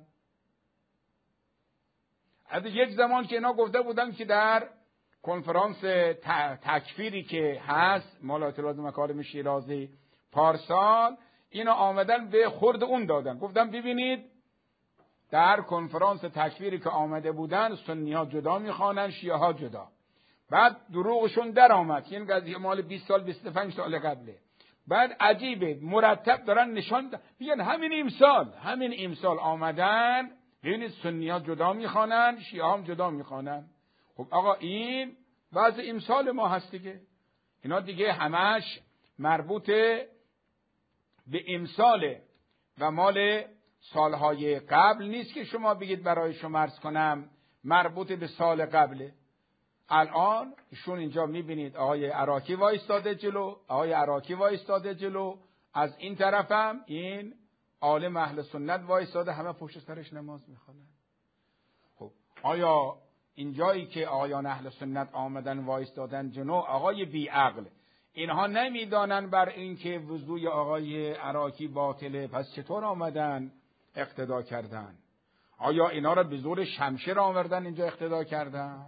از یک زمان که اینا گفته بودن که در کنفرانس تکفیری که هست مال اطلاعات مکارم شیرازی پارسال، اینا آمدن به خورد اون دادن، گفتن ببینید در کنفرانس تکفیری که آمده بودن سنی ها جدا میخوانن، شیعه ها جدا. بعد دروغشون در آمد که این قضیه مال 20 سال 25 سال قبله. بعد عجیبه مرتب دارن نشان میگن همین امسال آمدن. ببینید سنی ها جدا میخوانن، شیعه هم جدا میخوانن. خب آقا این وضع امسال ما هست دیگه. اینا دیگه همش مربوط به امساله و مال سالهای قبل نیست که شما بگید برای شما عرض کنم مربوط به سال قبله. الان ایشون اینجا میبینید آقای عراقی وایستاده جلو، از این طرفم این عالم اهل سنت وایستاده، همه پشت سرش نماز میخوانن. خب آیا اینجایی که آقایان اهل سنت آمدن وایستادن جلو، آقای بیعقل اینها نمیدانن بر این که وضوی آقای عراقی باطله، پس چطور آمدن اقتدا کردن؟ آیا اینا را به زور شمشیر آوردن اینجا اقتدا کردن؟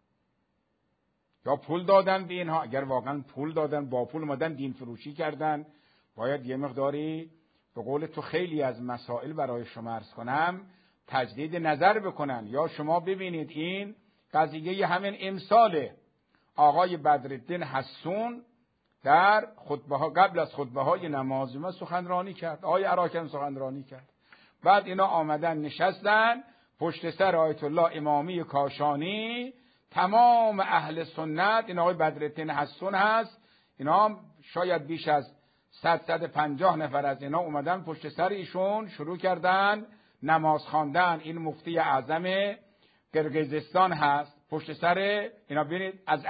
یا پول دادن به اینها؟ اگر واقعا پول دادن، با پول اومدن دین فروشی کردن، باید یه مقداری به قول تو خیلی از مسائل برای شما عرض کنم تجدید نظر بکنن. یا شما ببینید این قضیه همین امساله. آقای بدرالدین حسون در خطبه ها قبل از خطبه های نماز جمعه سخنرانی کرد، آقای عراقی هم سخنرانی کرد. بعد اینا آمدن نشستن پشت سر آیت الله امامی کاشانی، تمام اهل سنت، این آقای بدرالدین حسون هست، اینا شاید بیش از 150 نفر از اینا اومدن پشت سر ایشون شروع کردن نماز خواندن. این مفتی اعظم قرقیزستان هست پشت سر اینا. ببینید از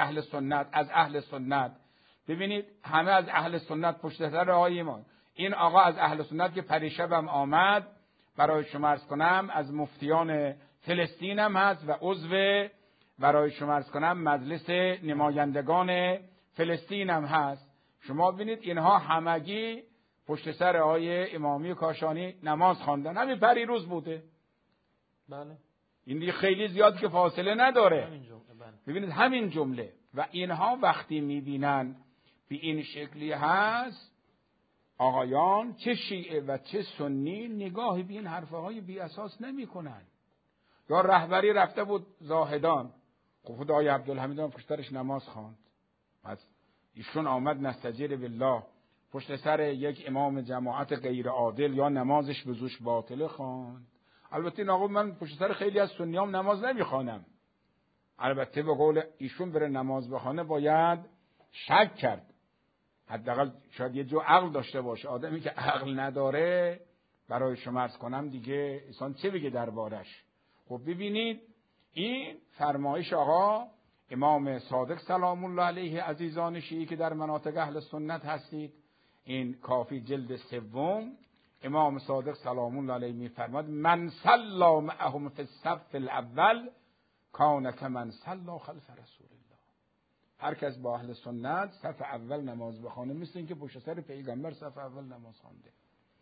اهل سنت ببینید همه از اهل سنت پشت سر آقای ما. این آقا از اهل سنت که پریشبم آمد برای شما عرض کنم از مفتیان فلسطین هم هست و عضو برای شما عرض کنم مجلس نمایندگان فلسطین هم هست. شما ببینید اینها همگی پشت سر آقای امامی کاشانی نماز خواندن. همین پریروز بوده. بله. این دیگه خیلی زیاد که فاصله نداره. همین جمله. بله. ببینید همین جمله. و اینها وقتی میبینن به این شکلی هست، آقایان چه شیعه و چه سنی نگاهی به این حرفهای بی اساس نمی کنن. یا رهبری رفته بود زاهدان، خود آقای عبدالحمید هم پشترش نماز خواند. پس ایشون آمد نستجیر بالله پشت سر یک امام جماعت غیر عادل یا نمازش به زوش باطله خواند. البته این آقا من پشت سر خیلی از سنیام نماز نمیخوانم. البته به قول ایشون بره نماز بخونه باید شک کرد. حداقل شاید یه جو عقل داشته باشه. آدمی که عقل نداره برای شما عرض کنم دیگه انسان چه بگه دربارش. خب ببینید این فرمایش آقا امام صادق سلام الله علیه عزیزان شیعی که در مناطق اهل سنت هستید، این کافی جلد 3 امام صادق سلام الله علیه میفرماد من صلی معهم فی الصف الاول کان کمن صلی خلف رسول الله. هر کس با اهل سنت صف اول نماز بخونه مثل اینکه پشت سر پیغمبر صف اول نماز خوانده.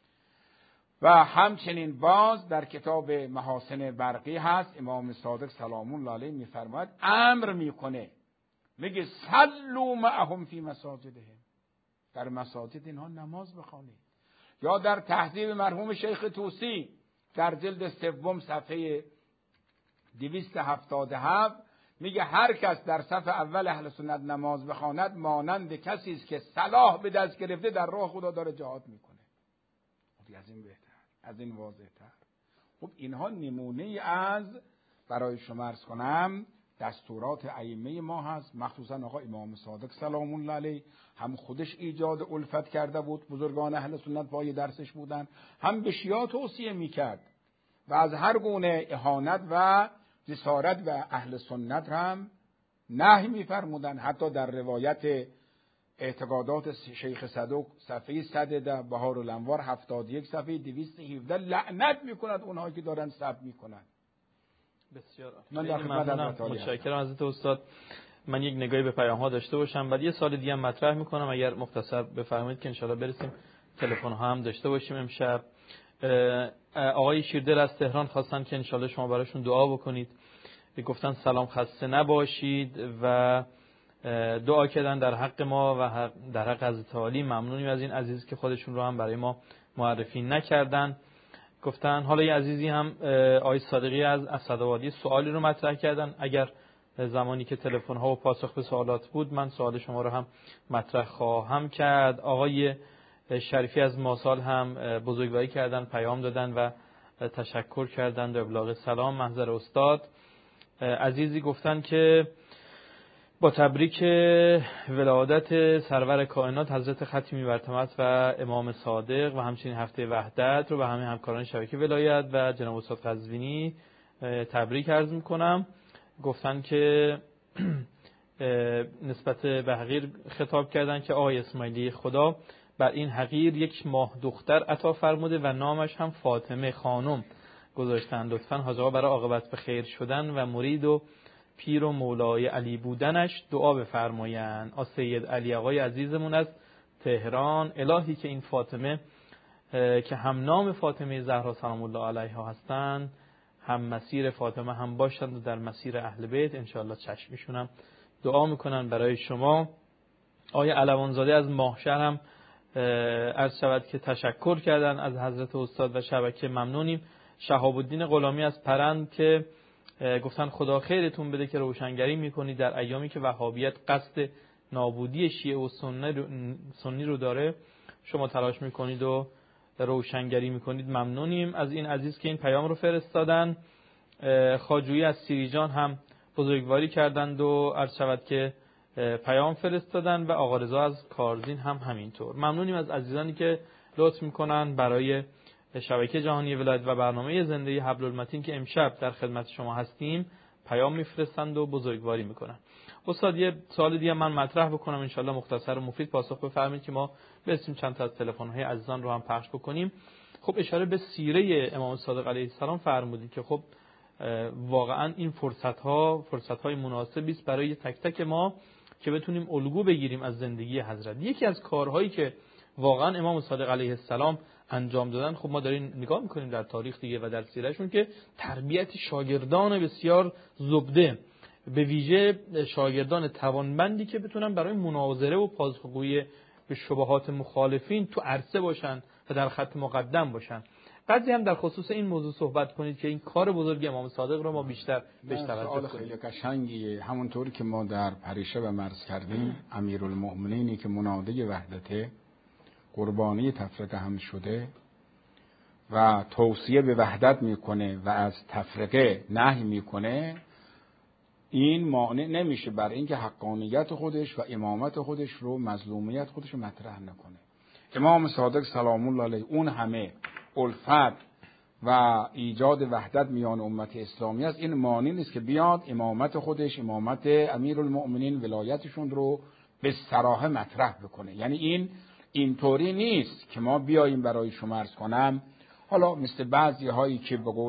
و همچنین باز در کتاب محاسن برقی هست امام صادق سلام الله علیه میفرماید امر میکنه، میگه صلوا معهم فی مساجدهم، در مساجد اینها نماز بخوانید. یا در تهذیب مرحوم شیخ طوسی در جلد 3 صفحه 277 میگه هر کس در صف اول اهل سنت نماز بخواند مانند کسی است که سلاح به دست گرفته در راه خدا داره جهاد میکنه. از این بهتر، از این واضح‌تر. خب اینها نمونه از برای شما عرض کنم دستورات ائمه ما هست. مخصوصا آقا امام صادق سلام الله علیه هم خودش ایجاد الفت کرده بود، بزرگان اهل سنت پای درسش بودن، هم به شیعه توصیه میکرد و از هر گونه اهانت و جسارت و اهل سنت هم نهی میفرمودن. حتی در روایت اعتقادات شیخ صدوق صفحه 100 بهار الانوار 71 صفحه 217 لعنت میکند اونها که دارن سب میکنن. بسیار ممنونم، متشکرم حضرت استاد. من یک نگاهی به پیام ها داشته باشم، بعد یه سال دیگه هم مطرح میکنم اگر مختصر بفرمایید که انشالله برسیم تلفن ها هم داشته باشیم امشب. آقای شیردل از تهران خواستن که انشالله شما براشون دعا بکنید. گفتن سلام خسته نباشید و دعا کردن در حق ما و در حق حضرت علی. ممنونیم از این عزیز که خودشون رو هم برای ما معرفی نکردن. گفتن حالا یه عزیزی هم آقای صادقی از اسدآبادی سوالی رو مطرح کردن، اگر زمانی که تلفن ها و پاسخ به سوالات بود من سوال شما رو هم مطرح خواهم کرد. آقای شریفی از ماسال هم بزرگواری کردن، پیام دادن و تشکر کردن و ابلاغ سلام محضر استاد. عزیزی گفتن که با تبریک ولادت سرور کائنات حضرت ختمی برتمت و امام صادق و همچنین هفته وحدت رو به همه همکاران شبکه ولایت و جناب استاد قزوینی تبریک عرض میکنم. گفتن که نسبت به حقیر خطاب کردن که آقای اسماعیلی خدا بر این حقیر یک ماه دختر عطا فرموده و نامش هم فاطمه خانم گذاشتن. لطفاً حاج آقا برای عاقبت به خیر شدن و مرید و پیر و مولای علی بودنش دعا بفرمایند. سید علی آقای عزیزمون از تهران، الهی که این فاطمه که هم نام فاطمه زهرا سلام الله علیها هستند هم مسیر فاطمه هم باشند و در مسیر اهل بیت انشاءالله چشمشونم دعا میکنن برای شما. آقای علوانزاده از ماهشهر هم عرض شود که تشکر کردن از حضرت استاد و شبکه، ممنونیم. شهاب الدین غلامی از پرند که گفتن خدا خیرتون بده که روشنگری میکنید در ایامی که وهابیت قصد نابودی شیعه و سنی رو داره، شما تلاش میکنید و روشنگری میکنید. ممنونیم از این عزیز که این پیام رو فرستادن. خواجویی از سیریجان هم بزرگواری کردند و عرض شود که پیام فرستادن و آقا رضا از کارزین هم همینطور. ممنونیم از عزیزانی که لطف میکنن برای شبکه جهانی ولایت و برنامه زنده حبل المتین که امشب در خدمت شما هستیم پیام میفرستند و بزرگواری میکنن. استاد یه سوال دیگه من مطرح بکنم انشالله مختصر و مفید پاسخ بفرمایید که ما برسیم چند تا از تلفن‌های عزیزان رو هم پخش بکنیم. خب اشاره به سیره امام صادق علیه السلام فرمودید که خب واقعا این فرصت‌های مناسبی است برای تک تک ما که بتونیم الگو بگیریم از زندگی حضرت. یکی از کارهایی که واقعا امام صادق علیه السلام انجام دادن، خب ما داریم نگاه میکنیم در تاریخ دیگه و در سیرهشون، که تربیت شاگردان بسیار زبده، به ویژه شاگردان توانمندی که بتونن برای مناظره و پاسخگویی به شبهات مخالفین تو عرصه باشن و در خط مقدم باشن. بعضی هم در خصوص این موضوع صحبت کنید که این کار بزرگ امام صادق رو ما بیشتر بهش توجه کنیم. خیلی قشنگیه. همونطوری که ما در پریشه و مرز کردیم، امیرالمؤمنینی که منادی وحدته، قربانی تفرقه هم شده و توصیه به وحدت میکنه و از تفرقه نهی میکنه، این مانع نمیشه برای اینکه حقانیت خودش و امامت خودش رو، مظلومیت خودش رو مطرح نکنه. امام صادق سلام الله علیه اون همه الفت و ایجاد وحدت میان امت اسلامی است، این مانع نیست که بیاد امامت خودش، امامت امیرالمؤمنین، ولایتشون رو به صراحه مطرح بکنه. یعنی این اینطوری نیست که ما بیاییم برای شما عرض کنم حالا مثل بعضی هایی که به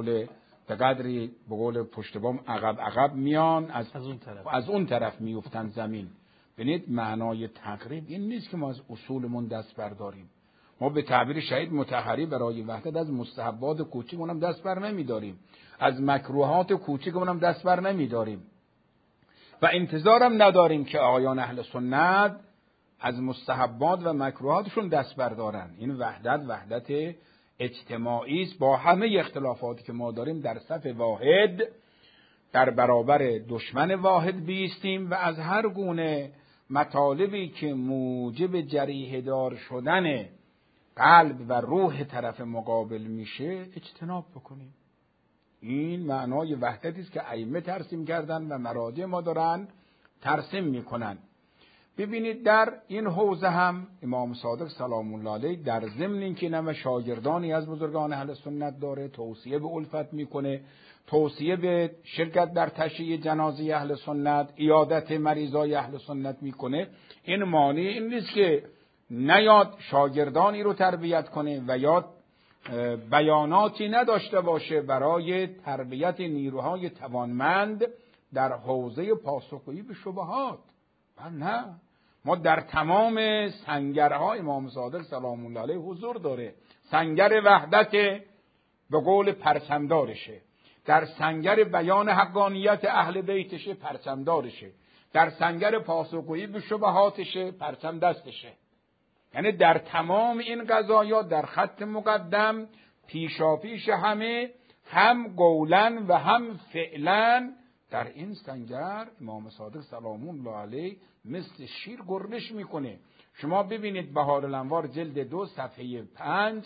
قول پشت بام عقب میان از اون طرف میفتن زمین. ببینید معنای تقریب این نیست که ما از اصولمون دست برداریم. ما به تعبیر شهید مطهری برای وحدت از مستحبات کوچیکمون هم دست بر نمیداریم، از مکروهات کوچیکمون هم دست بر نمیداریم و انتظارم نداریم که آقایان اهل سنت از مستحبات و مکروهاتشون دست بردارن. این وحدت اجتماعی است، با همه اختلافاتی که ما داریم در صف واحد در برابر دشمن واحد بیستیم و از هر گونه مطالبی که موجب جریحه دار شدن قلب و روح طرف مقابل میشه اجتناب بکنیم. این معنای وحدتی است که ائمه ترسیم کردن و مراجع ما دارن ترسیم میکنن. ببینید در این حوزه هم امام صادق سلام الله علیه در ضمن اینکه نام شاگردانی از بزرگان اهل سنت داره، توصیه به الفت میکنه، توصیه به شرکت در تشییع جنازه اهل سنت، عیادت مریضای اهل سنت میکنه. این مانع این نیست که نیاد شاگردانی رو تربیت کنه و یا بیاناتی نداشته باشه برای تربیت نیروهای توانمند در حوزه پاسخگویی به شبهات. نه، ما در تمام سنگرها امام صادق سلام الله علیه حضور داره. سنگر وحدت به قول پرچمدارشه، در سنگر بیان حقانیت اهل بیتشه پرچمدارشه، در سنگر پاسخگویی به شبهاتشه پرچم دستشه. یعنی در تمام این قضایا در خط مقدم پیشاپیش همه، هم قولاً و هم فعلاً در این سنگر امام صادق سلام الله علیه مثل شیر گرنش میکنه. شما ببینید بهارالانوار جلد 2 صفحه 5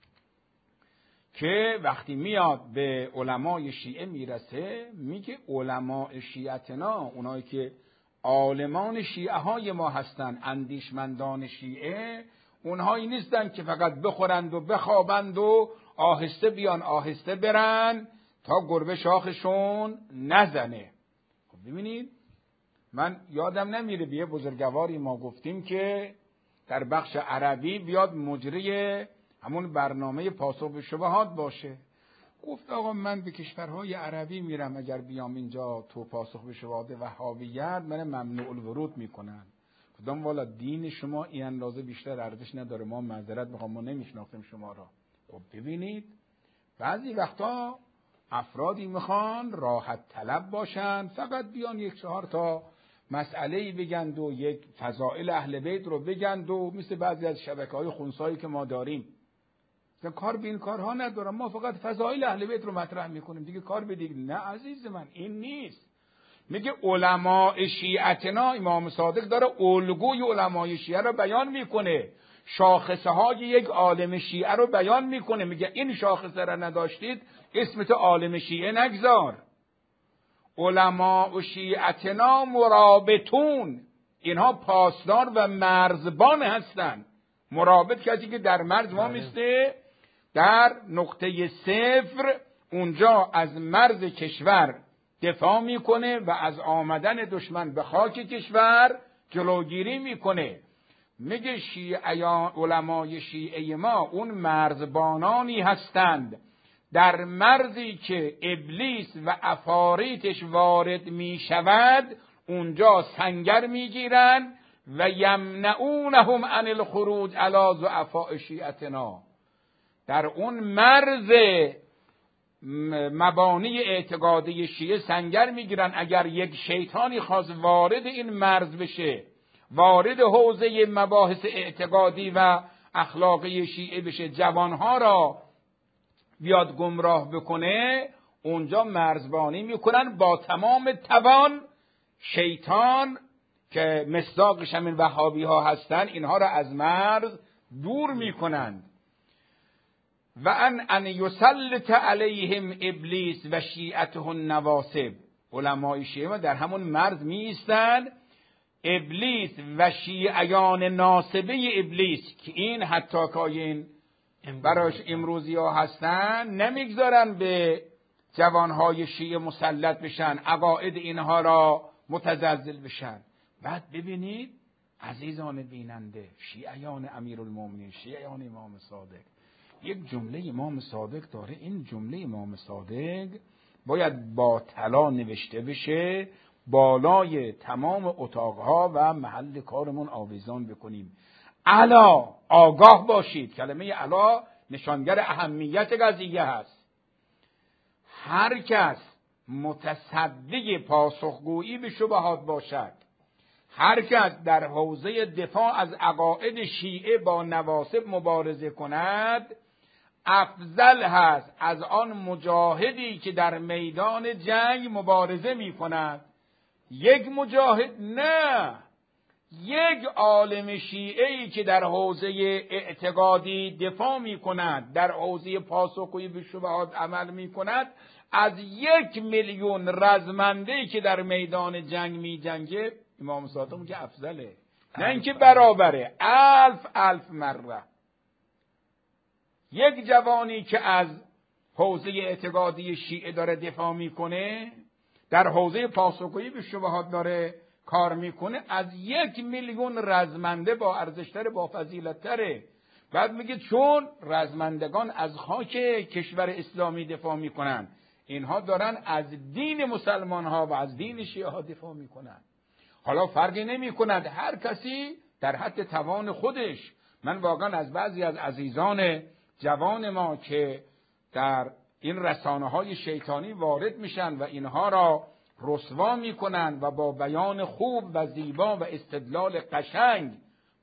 که وقتی میاد به علمای شیعه میرسه میگه علماء شیعتنا، اونایی که عالمان شیعه های ما هستن، اندیشمندان شیعه، اونهایی نیستن که فقط بخورند و بخوابند و آهسته بیان آهسته برن تا گربه شاخشون نزنه. خب ببینید، من یادم نمیره بیه بزرگواری ما گفتیم که در بخش عربی بیاد مجری همون برنامه پاسخ به شبهات باشه. گفت آقا من به کشورهای عربی میرم، اگر بیام اینجا تو پاسخ به شبهات وهابیت من ممنوع الورود میکنن. گفتم والا دین شما این اندازه بیشتر ارزش نداره، ما معذرت میخوام، ما نمیشناختیم شما را. خب ببینید بعضی وقتا افرادی میخوان راحت طلب باشن، فقط بیان 1-4 تا مسئله‌ای بگند و یک فضائل اهل بیت رو بگند و مثل بعضی از شبکه‌های خنثایی که ما داریم کار به این کارها ندارم، ما فقط فضائل اهل بیت رو مطرح میکنیم دیگه کار به دیگه. نه عزیز من، این نیست. میگه علماء شیعتنا، امام صادق داره الگوی علمای شیعه رو بیان میکنه، شاخصه های یک عالم شیعه رو بیان میکنه. میگه این شاخصه رو نداشتید اسمت عالم شیعه نگذار. علماء شیعتنا مرابطون، اینها پاسدار و مرزبان هستند. مرابط کسی که در مرز ما میسته، در نقطه 0 اونجا از مرز کشور دفاع میکنه و از آمدن دشمن به خاک کشور جلوگیری میکنه. میگه شیعیان، علمای شیعه ما اون مرزبانانی هستند در مرزی که ابلیس و عفاریتش وارد میشود اونجا سنگر میگیرن و یمنعونهم عن الخروج علی ضعفاء شیعتنا. در اون مرز مبانی اعتقادی شیعه سنگر میگیرن. اگر یک شیطانی خواست وارد این مرز بشه، وارد حوزه مباحث اعتقادی و اخلاقی شیعه بشه، جوانها را بیاد گمراه بکنه، اونجا مرزبانی میکنن با تمام توان. شیطان که مصداقش همین وهابی ها هستن، اینها را از مرز دور میکنند. و ان یسلط علیهم ابلیس و شیعته النواصب. علمای شیعه در همون مرز می ایستند، ابلیس و شیعیان ناصبه ابلیس که این حتاکاین براش امروزی ها هستن، نمیگذارن به جوانهای شیعه مسلط بشن، عقاید اینها را متزلزل بشن. بعد ببینید عزیزان بیننده، شیعیان امیرالمومنین، شیعیان امام صادق، یک جمله امام صادق داره. این جمله امام صادق باید با طلا نوشته بشه، بالای تمام اتاقها و محل کارمون آویزان بکنیم. الا، آگاه باشید. کلمه الا نشانگر اهمیت قضیه هست. هر کس متصدی پاسخگویی به شبهات باشد، هر کس در حوزه دفاع از عقاید شیعه با نواصب مبارزه کند، افضل هست از آن مجاهدی که در میدان جنگ مبارزه می کند. یک مجاهد نه، یک عالم شیعه‌ای که در حوزه اعتقادی دفاع می کند، در حوزه پاسخگویی به شبهات عمل می کند، از 1,000,000 رزمنده‌ای که در میدان جنگ می جنگه، امام صادق میگه افضله، نه اینکه برابره، 1000 مره. یک جوانی که از حوزه اعتقادی شیعه داره دفاع میکنه، در حوزه پاسخگویی به شبهات داره کار میکنه، از 1,000,000 رزمنده با ارزشتر، با فضیلتره. بعد میگه چون رزمندگان از خاک کشور اسلامی دفاع میکنن، اینها دارن از دین مسلمان ها و از دین شیعه ها دفاع میکنن. حالا فرقی نمی کند، هر کسی در حد توان خودش. من واقعا از بعضی از عزیزان جوان ما که در این رسانه های شیطانی وارد میشن و اینها را رسوا میکنن و با بیان خوب و زیبا و استدلال قشنگ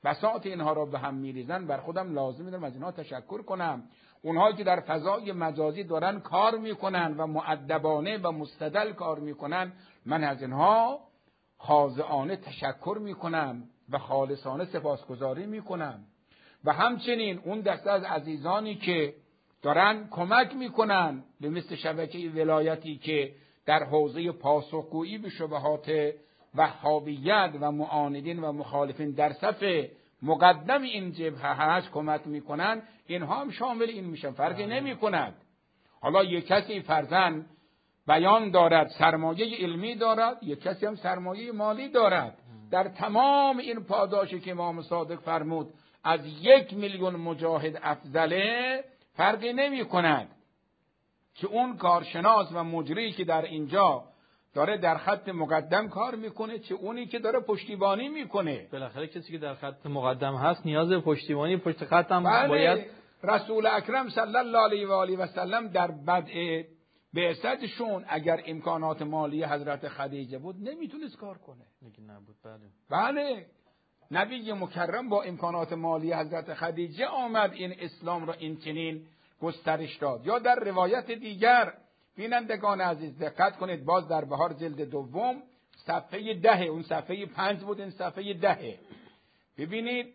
بساط اینها را به هم میریزن، بر خودم لازم میدارم از اینها تشکر کنم. اونهایی که در فضای مجازی دارن کار میکنن و مؤدبانه و مستدل کار میکنن، من از اینها خاضعانه تشکر میکنم و خالصانه سپاسگزاری میکنم. و همچنین اون دسته از عزیزانی که دارن کمک میکنن به مثل شبکه ولایتی که در حوزه پاسخگویی به شبهات وهابیت و معاندین و مخالفین در صف مقدم این جبهه هست کمک میکنن، اینها هم شامل این میشن، فرقی نمی کند. حالا یک کسی فرضاً بیان دارد، سرمایه علمی دارد، یک کسی هم سرمایه مالی دارد. در تمام این پاداشی که امام صادق فرمود از 1,000,000 مجاهد افضله، فرقی نمی کند که اون کارشناس و مجری که در اینجا داره در خط مقدم کار میکنه چه اونی که داره پشتیبانی میکنه. بالاخره کسی که در خط مقدم هست نیاز به پشتیبانی پشت خط هم بله. باید. رسول اکرم صلی الله علیه و آله و سلم در بدء بعثتشون اگر امکانات مالی حضرت خدیجه بود نمیتونست کار کنه. نبود. بله. نبی مکرم با امکانات مالی حضرت خدیجه آمد این اسلام را این چنین گسترش داد. یا در روایت دیگر بینندگان عزیز دقت کنید، باز در بهار جلد دوم صفحه 10، اون صفحه 5 بود این صفحه 10، ببینید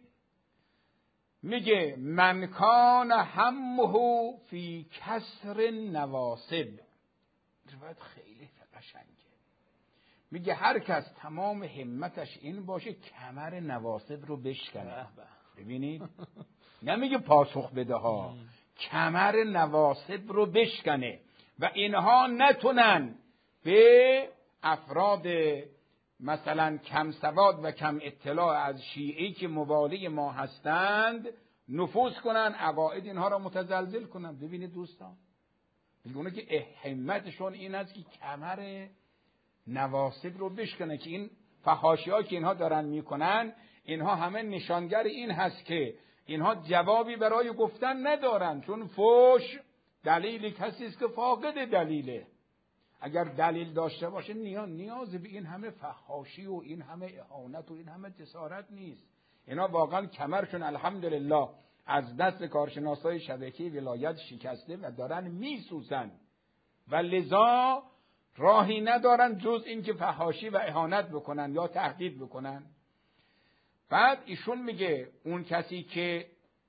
میگه من کان همه فی کسر نواصب. روایت خیلی قشنگه، میگه هر کس تمام همتش این باشه کمر نواصب رو بشکنه. ببینید نمیگه پاسخ بده ها، کمر نواصب رو بشکنه و اینها نتونن به افراد مثلا کم سواد و کم اطلاع از شیعی که موالی ما هستند نفوذ کنن، عقاید اینها را متزلزل کنن. ببینید دوستان، میگونه که همتشون این است که کمر نواصب رو بشکنه، که این فحاشی‌ها که اینها دارن میکنن اینها همه نشانگر این هست که اینها جوابی برای گفتن ندارن، چون فوش دلیلی کسی است که فاقد دلیله. اگر دلیل داشته باشه نیاز به این همه فحاشی و این همه اهانت و این همه جسارت نیست. اینا واقعا کمرشون الحمدلله از دست کارشناسای شبکه ولایت شکسته و دارن میسوزن و لذا راهی ندارن جز اینکه فحاشی و اهانت بکنن یا تهدید بکنن. بعد ایشون میگه اون کسی که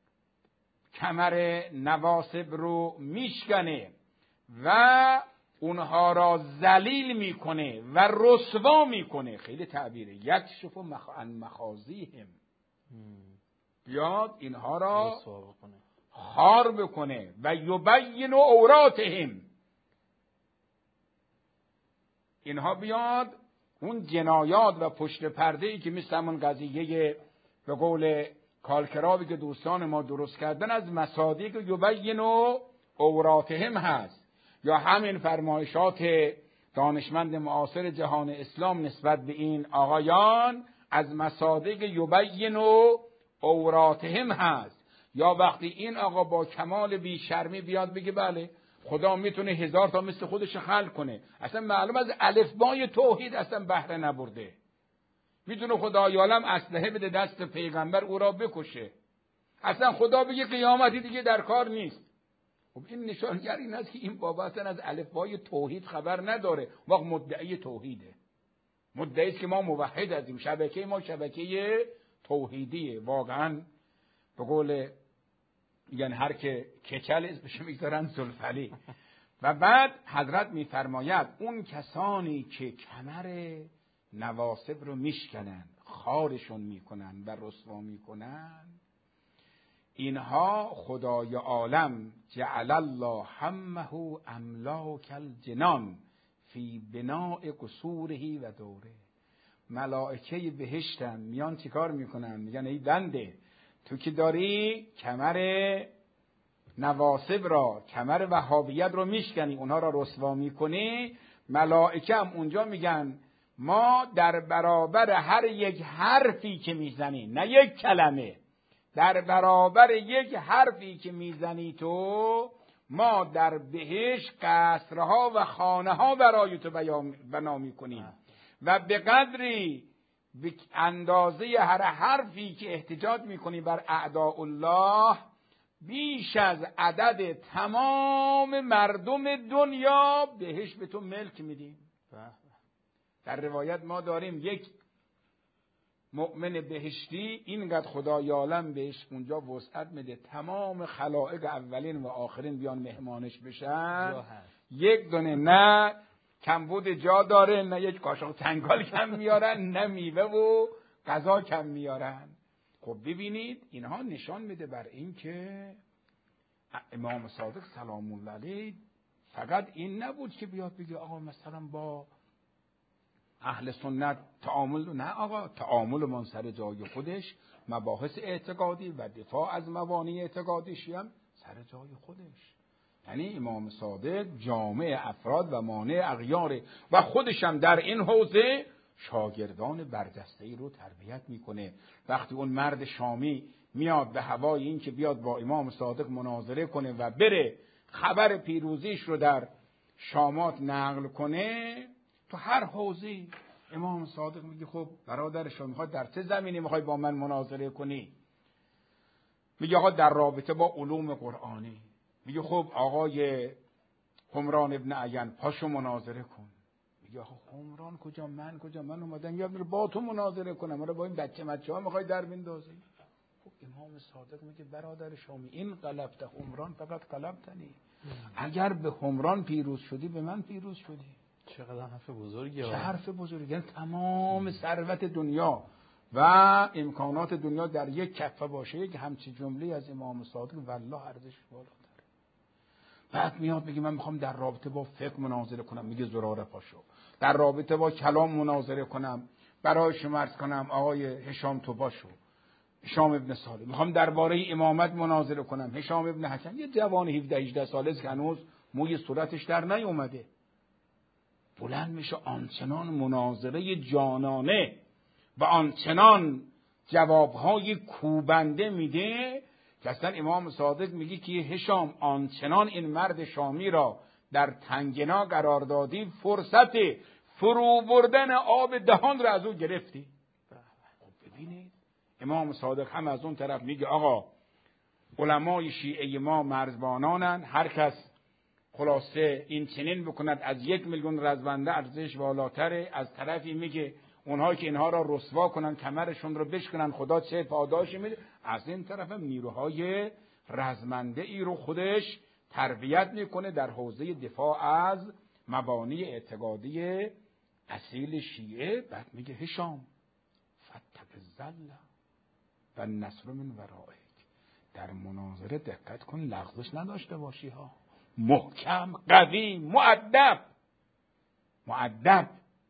کمر نواصب رو میشکنه و اونها را ذلیل میکنه و رسوا میکنه، خیلی تعبیره، یکشف عن مخازیهم، بیاد اینها را خار بکنه و یبین عوراتهم، اینها بیاد اون جنایات و پشت پرده ای که مثل همون قضیه به قول کالکرابی که دوستان ما درست کردن از مصادیق یبین عوراتهم هست، یا همین فرمایشات دانشمند معاصر جهان اسلام نسبت به این آقایان از مصادیق یبین عوراتهم هست. یا وقتی این آقا با کمال بیشرمی بیاد بگه بله خدا میتونه 1000 تا مثل خودش خلق کنه، اصلا معلوم از الفبای توحید اصلا بهره نبرده، میتونه خدای عالم اسلحه بده دست پیغمبر او را بکشه، اصلا خدا بگه قیامتی دیگه در کار نیست. خب این نشانگر این است که این بابا اصلا از الفبای توحید خبر نداره، وقت مدعی توحیده، مدعی است که ما موحد هستیم، شبکه ما شبکه توحیدیه. واقعا به قول یعنی هر که کچل اسمش میذارن زلفلی. و بعد حضرت میفرماید اون کسانی که کمر نواصب رو میشکنن، خارشون میکنن و رسوا میکنن، اینها خدای عالم جعل الله همه املاک الجنان فی بناء قصوره و دوره. ملائکه بهشتن میان چیکار میکنن؟ میگن ای بنده تو که داری کمر نواصب را، کمر وهابیت رو میشکنی، اونها را رسوا میکنی، ملائکه هم اونجا میگن ما در برابر هر یک حرفی که میزنی، نه یک کلمه، در برابر یک حرفی که میزنی تو، ما در بهشت قصرها و خانه ها برای تو بنا میکنیم و به قدری به اندازه هر حرفی که احتجاج میکنی بر اعداء الله بیش از عدد تمام مردم دنیا بهش به تو ملک میدیم. در روایت ما داریم یک مؤمن بهشتی اینقدر خدای عالم بهش اونجا وسعت میده تمام خلائق اولین و آخرین بیان مهمانش بشن، یک دونه نه کمبود جا داره، نه یک قاشق چنگال کم میارن، نه میوه و غذا کم میارن. خب ببینید اینها نشان میده بر این که امام صادق سلام الله علیه فقط این نبود که بیاد بگه آقا مثلا با اهل سنت تعامل، نه آقا، تعامل من سر جای خودش، مباحث اعتقادی و دفاع از مبانی اعتقادیش هم سر جای خودش. یعنی امام صادق جامع افراد و مانع اغیاره و خودش هم در این حوزه شاگردان برجسته‌ای رو تربیت میکنه. وقتی اون مرد شامی میاد به هوای این که بیاد با امام صادق مناظره کنه و بره خبر پیروزیش رو در شامات نقل کنه، تو هر حوزه امام صادق میگه خب برادر شما میخواد در چه زمینی میخوای با من مناظره کنی؟ میگه آقا در رابطه با علوم قرآنی. میگه خب آقای حمران ابن عین پاشو مناظره کن. میگه آقا حمران کجا، من کجا، من اومدم یا با تو مناظره کنم، ما رو با این بچه‌ها میخوای در بندازی؟ خب امام صادق میگه برادر شامی این غلبت حمران فقط غلبتنی، اگر به حمران پیروز شدی به من پیروز شدی. چقدر حرف بزرگی. چه حرف بزرگی. یعنی تمام ثروت دنیا و امکانات دنیا در یک کفه باشه، یک همچین جمله از امام صادق والله ارزش بالاتره. بعد میاد میگه من میخوام در رابطه با فقه مناظره کنم، میگه زراره پاشو. در رابطه با کلام مناظره کنم، برای شما عرض کنم آقای هشام تو باشو، هشام ابن سالم. میخوام درباره امامت مناظره کنم، هشام ابن حسن. یه جوان 17-18 ساله است که هنوز موی صورتش در نیومده، بلند میشه آنچنان مناظره جانانه و آنچنان جوابهای کوبنده میده که اصلا امام صادق میگه که هشام آنچنان این مرد شامی را در تنگنا قرار دادی، فرصت فرو بردن آب دهان را از او گرفتی. خب ببینید امام صادق هم از اون طرف میگه آقا علمای شیعه ما مرزبانانن، هر کس خلاصه این چنین بکند از 1 میلیون رزمنده ارزش بالاتره. از طرفی میگه اونهایی که اینها را رسوا کنن کمرشون رو بشکنن خدا چه پاداشی میده. از این طرف هم نیروهای رزمنده ای رو خودش تربیت میکنه در حوزه دفاع از مبانی اعتقادی اصیل شیعه. بعد میگه هشام فتق الظل و النصر من ورائک، در مناظره دقت کن لغزش نداشته باشی ها، محکم، قوی، مؤدب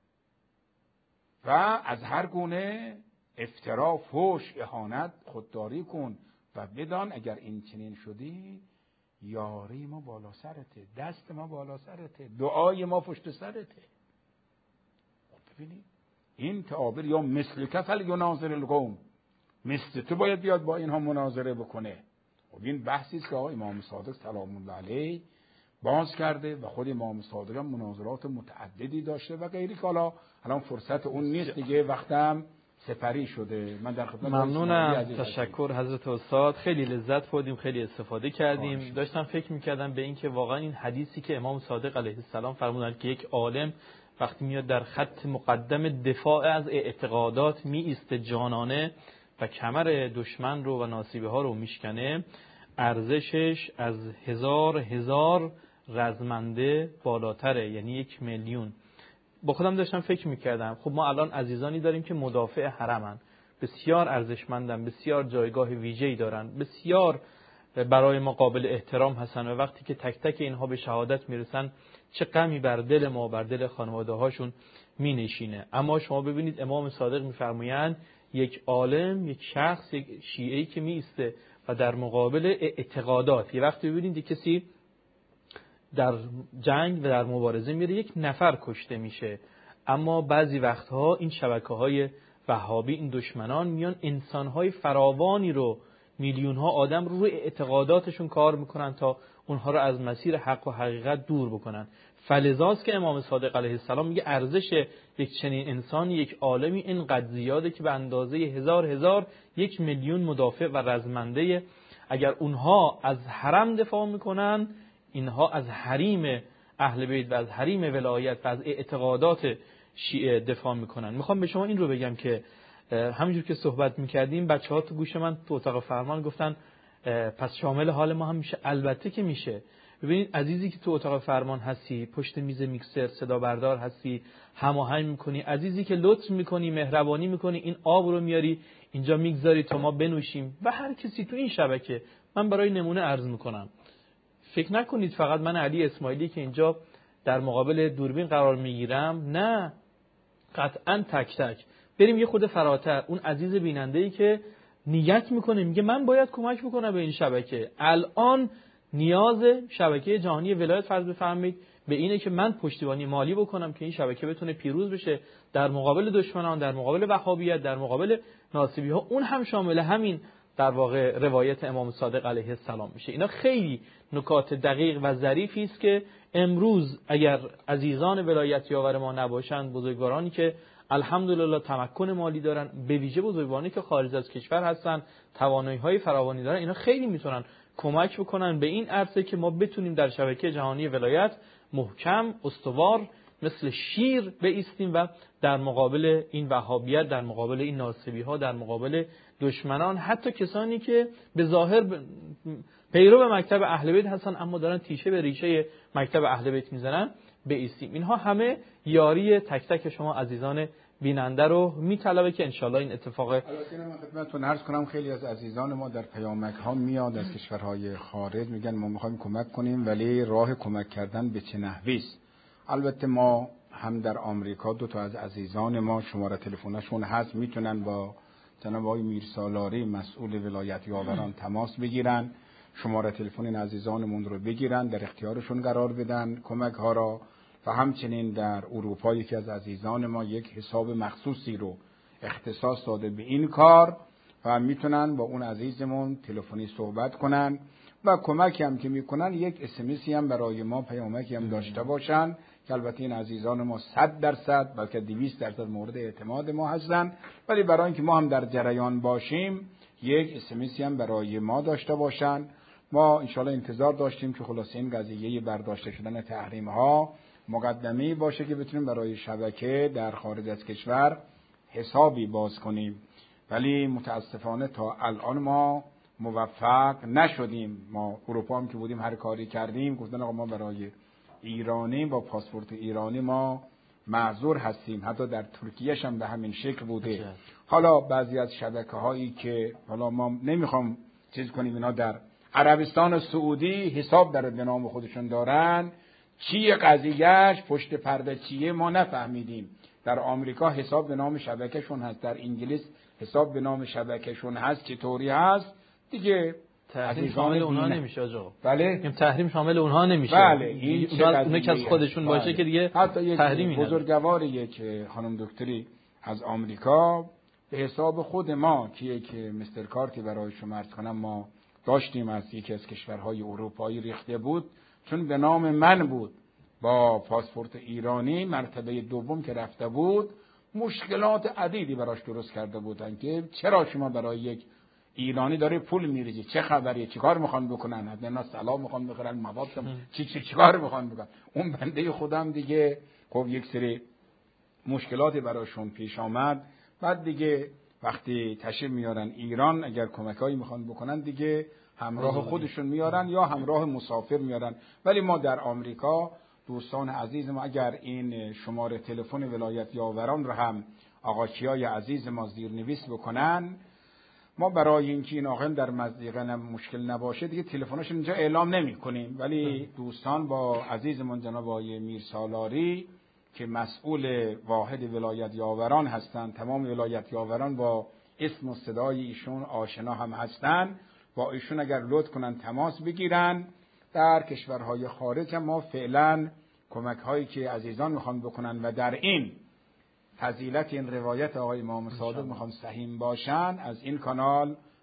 و از هر گونه افترا، فحش، اهانت خودداری کن و بدان اگر این چنین شدی یاری ما بالا سرته، دست ما بالا سرته، دعای ما پشت سرته. خب ببینید این تعابیر یا مثل کفل یا ناظر القوم، مثل تو باید بیاد با اینها مناظره بکنه. خب این بحثی است که آقا امام صادق سلام الله علیه باز کرده و خود امام صادق هم مناظرات متعددی داشته و غیری که الان فرصت اون نیست دیگه، وقتم سپری شده. من در خدمت ممنونم، تشکر حضرت استاد، خیلی لذت بردیم، خیلی استفاده کردیم. داشتم فکر می‌کردم به این که واقعا این حدیثی که امام صادق علیه السلام فرمودند که یک عالم وقتی میاد در خط مقدم دفاع از اعتقادات می ایسته جانانه و کمر دشمن رو و ناصیبه ها رو میشکنه، ارزشش از هزار رزمنده بالاتره، یعنی 1 میلیون. با خودم داشتم فکر میکردم خب ما الان عزیزانی داریم که مدافع حرمن، بسیار ارزشمندن، بسیار جایگاه ویژه‌ای دارن، بسیار برای ما قابل احترام هستن و وقتی که تک تک اینها به شهادت میرسن چه غمی بر دل ما، بر دل خانواده هاشون مینشینه. اما شما ببینید امام صادق میفرمایند یک عالم، یک شخص، یک شیعه‌ای که میسته و در مقابل اعتقادات، یه وقتی ببینید کسی در جنگ و در مبارزه میره 1 نفر کشته میشه، اما بعضی وقتها این شبکه‌های وهابی، این دشمنان میان انسان‌های فراوانی رو میلیون ها آدم روی اعتقاداتشون کار میکنن تا اونها رو از مسیر حق و حقیقت دور بکنن. فلذاست که امام صادق علیه السلام میگه ارزش یک چنین انسانی، یک عالمی اینقدر زیاده که به اندازه هزار 1 میلیون مدافع و رزمنده، اگر اونها از حرم دفاع میکنن، اینها از حریم اهل بیت و از حریم ولایت و از اعتقادات شیعه دفاع میکنن. میخوام به شما این رو بگم که همینجور که صحبت میکردیم بچه‌ها تو گوش من تو اتاق فرمان گفتن پس شامل حال ما هم میشه. البته که میشه. ببینید عزیزی که تو اتاق فرمان هستی، پشت میز میکسر صدا بردار هستی، هماهنگ میکنی، عزیزی که لطف میکنی، مهربانی میکنی، این آب رو میاری اینجا میگذاری تا ما بنوشیم، و هر کسی تو این شبکه. من برای نمونه عرض میکنم، فکر نکنید فقط من علی اسماعیلی که اینجا در مقابل دوربین قرار میگیرم، نه، قطعا تک تک بریم یه خود فراتر. اون عزیز بیننده‌ای که نیت میکنه میگه من باید کمک بکنم به این شبکه، الان نیاز شبکه جهانی ولایت فرض بفرمایید به اینه که من پشتیبانی مالی بکنم که این شبکه بتونه پیروز بشه در مقابل دشمنان، در مقابل وهابیت، در مقابل ناصبی ها. اون هم شامل همین در واقع روایت امام صادق علیه السلام میشه. اینا خیلی نکات دقیق و ظریفی است که امروز اگر عزیزان ولایت یاور ما نباشند، بزرگوارانی که الحمدلله تمکن مالی دارن، به ویژه بزرگوارانی که خارج از کشور هستن، توانایی‌های فراوانی دارن، اینا خیلی میتونن کمک بکنن به این عرصه که ما بتونیم در شبکه جهانی ولایت محکم، استوار، مثل شیر بایستیم و در مقابل این وهابیت، در مقابل این ناصبی ها، در مقابل دشمنان، حتی کسانی که به ظاهر پیرو مکتب اهل بیت هستن اما دارن تیشه به ریشه مکتب اهل بیت میزنن، بایستیم. اینها همه یاری تک تک شما عزیزان بیننده رو میطلبه که انشالله این اتفاق. البته من خدمتتون عرض کنم خیلی از عزیزان ما در پیامک ها میاد از کشورهای خارج، میگن ما میخوایم کمک کنیم ولی راه کمک کردن به چه نحوی است. البته ما هم در آمریکا 2 تا از عزیزان ما شماره تلفنشون هست، میتونن با جناب آقای میرسالاری مسئول ولایت یاوران تماس بگیرن، شماره تلفن این عزیزانمون رو بگیرن، در اختیارشون قرار بدن کمک ها را. و همچنین در اروپا یکی از عزیزان ما یک حساب مخصوصی رو اختصاص داده به این کار و میتونن با اون عزیزمون تلفنی صحبت کنن و کمکی هم که میکنن یک اسمسی هم برای ما، پیامکی هم داشته باشن که البته این عزیزان ما 100% بلکه 200% مورد اعتماد ما هستن، ولی برای اینکه ما هم در جریان باشیم یک اسمسی هم برای ما داشته باشن. ما انشالله انتظار داشتیم که خلاصه این قضیه برداشته شدن تحریم ها مقدمه‌ای باشه که بتونیم برای شبکه در خارج از کشور حسابی باز کنیم، ولی متاسفانه تا الان ما موفق نشدیم. ما اروپا هم که بودیم هر کاری کردیم، گفتن آقا ما برای ایرانی با پاسپورت ایرانی ما معذور هستیم. حتی در ترکیه هم به همین شکل بوده. حالا بعضی از شبکه‌هایی که حالا ما نمیخوام چیز کنیم، اینا در عربستان سعودی حساب در به نام خودشون دارن، چیه قضیهش، پشت پرده چیه ما نفهمیدیم. در آمریکا حساب به نام شبکهشون هست، در انگلیس حساب به نام شبکهشون هست، چطوری هست دیگه. تحریم شامل اونها نمیشه آقا. بله، این تحریم شامل اونها نمیشه. بله، این اونها که از خودشون باشه بله. که دیگه حتی یک تحریمی بزرگواری که خانم دکتری از آمریکا به حساب خود ما که مستر کارتی برای شما عرض کنم ما داشتیم از یکی از کشورهای اروپایی ریخته بود، چون به نام من بود با پاسپورت ایرانی مرتبه دوم که رفته بود، مشکلات عدیدی براش درست کرده بودن که چرا شما برای یک ایرانی داره پول میریزی، چه خبریه، چیکار میخوان بکنن، حتما سلام میخوان بخرن، مواد چیکار میخوان بکنن. اون بنده خودم دیگه خب یک سری مشکلاتی براشون پیش آمد. بعد دیگه وقتی تشریف میارن ایران، اگر کمکایی میخوان بکنن دیگه همراه خودشون میارن یا همراه مسافر میارن. ولی ما در آمریکا دوستان عزیز ما اگر این شماره تلفن ولایت یاوران رو هم آقا کیای عزیز ما زیرنویس بکنن، ما برای اینکه این آقایان در مزدیقه مشکل نباشه دیگه تلفنشون اینجا اعلام نمی کنیم، ولی دوستان با عزیزمون جناب آقای میرسالاری که مسئول واحد ولایت یاوران هستند، تمام ولایت یاوران با اسم و صدای ایشون آشنا هم هستند، با ایشون اگر لطف کنن تماس بگیرن. در کشورهای خارج هم ما فعلا کمک هایی که عزیزان میخوان بکنن و در این فضیلت این روایت آقای امام صادق میخوان سهیم باشن، از این کانال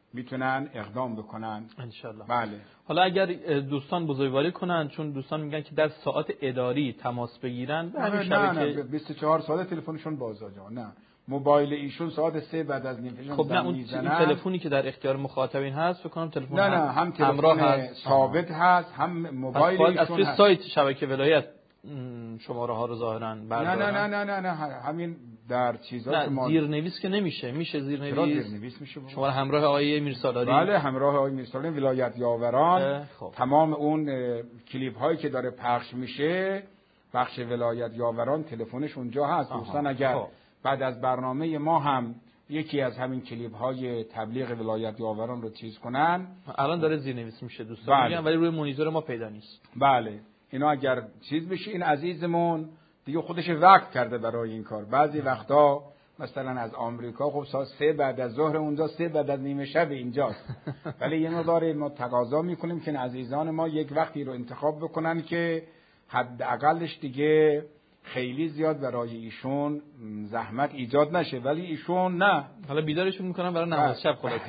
میتونن اقدام بکنن انشالله. بله. حالا اگر دوستان بزرگواری کنن، چون دوستان میگن که در ساعت اداری تماس بگیرن به همین نه 24 ساعت تلفنشون باز آجا. نه موبایل ایشون ساعت 3 بعد از نیم فجر خب نه اون تلفنی که در اختیار مخاطبین هست فکر کنم تلفن نه هم تلفن ثابت هست هم موبایل ایشون هست. سایت شبکه ولایت شماره ها رو ظاهرا بردارن. نه همین در چیزا که ما زیرنویس که میشه زیرنویس میشه. شما همراه آقای میرسالاری؟ بله همراه آقای میرسالاری ولایت یاوران. تمام اون کلیپ هایی که داره پخش میشه بخش ولایت یاوران تلفنش اونجا هست. دوستان اگر بعد از برنامه ما هم یکی از همین کلیپ های تبلیغ ولایت یاوران رو چیز کنن، الان داره زیرنویس میشه دوستان میگن ولی روی مانیتور ما پیدا نیست. بله اینا اگر چیز بشه، این عزیزمون دیگه خودش وقت کرده برای این کار. بعضی وقتا مثلا از آمریکا خب ساعت 3 بعد از ظهر اونجا 3 بعد از نیمه شب اینجاست ولی یه مقدار ما تقاضا میکنیم که عزیزان ما یک وقتی رو انتخاب بکنن که حداقلش دیگه خیلی زیاد برای ایشون زحمت ایجاد نشه، ولی ایشون نه، حالا بیدارشون میکنن برای نماز شب. خدا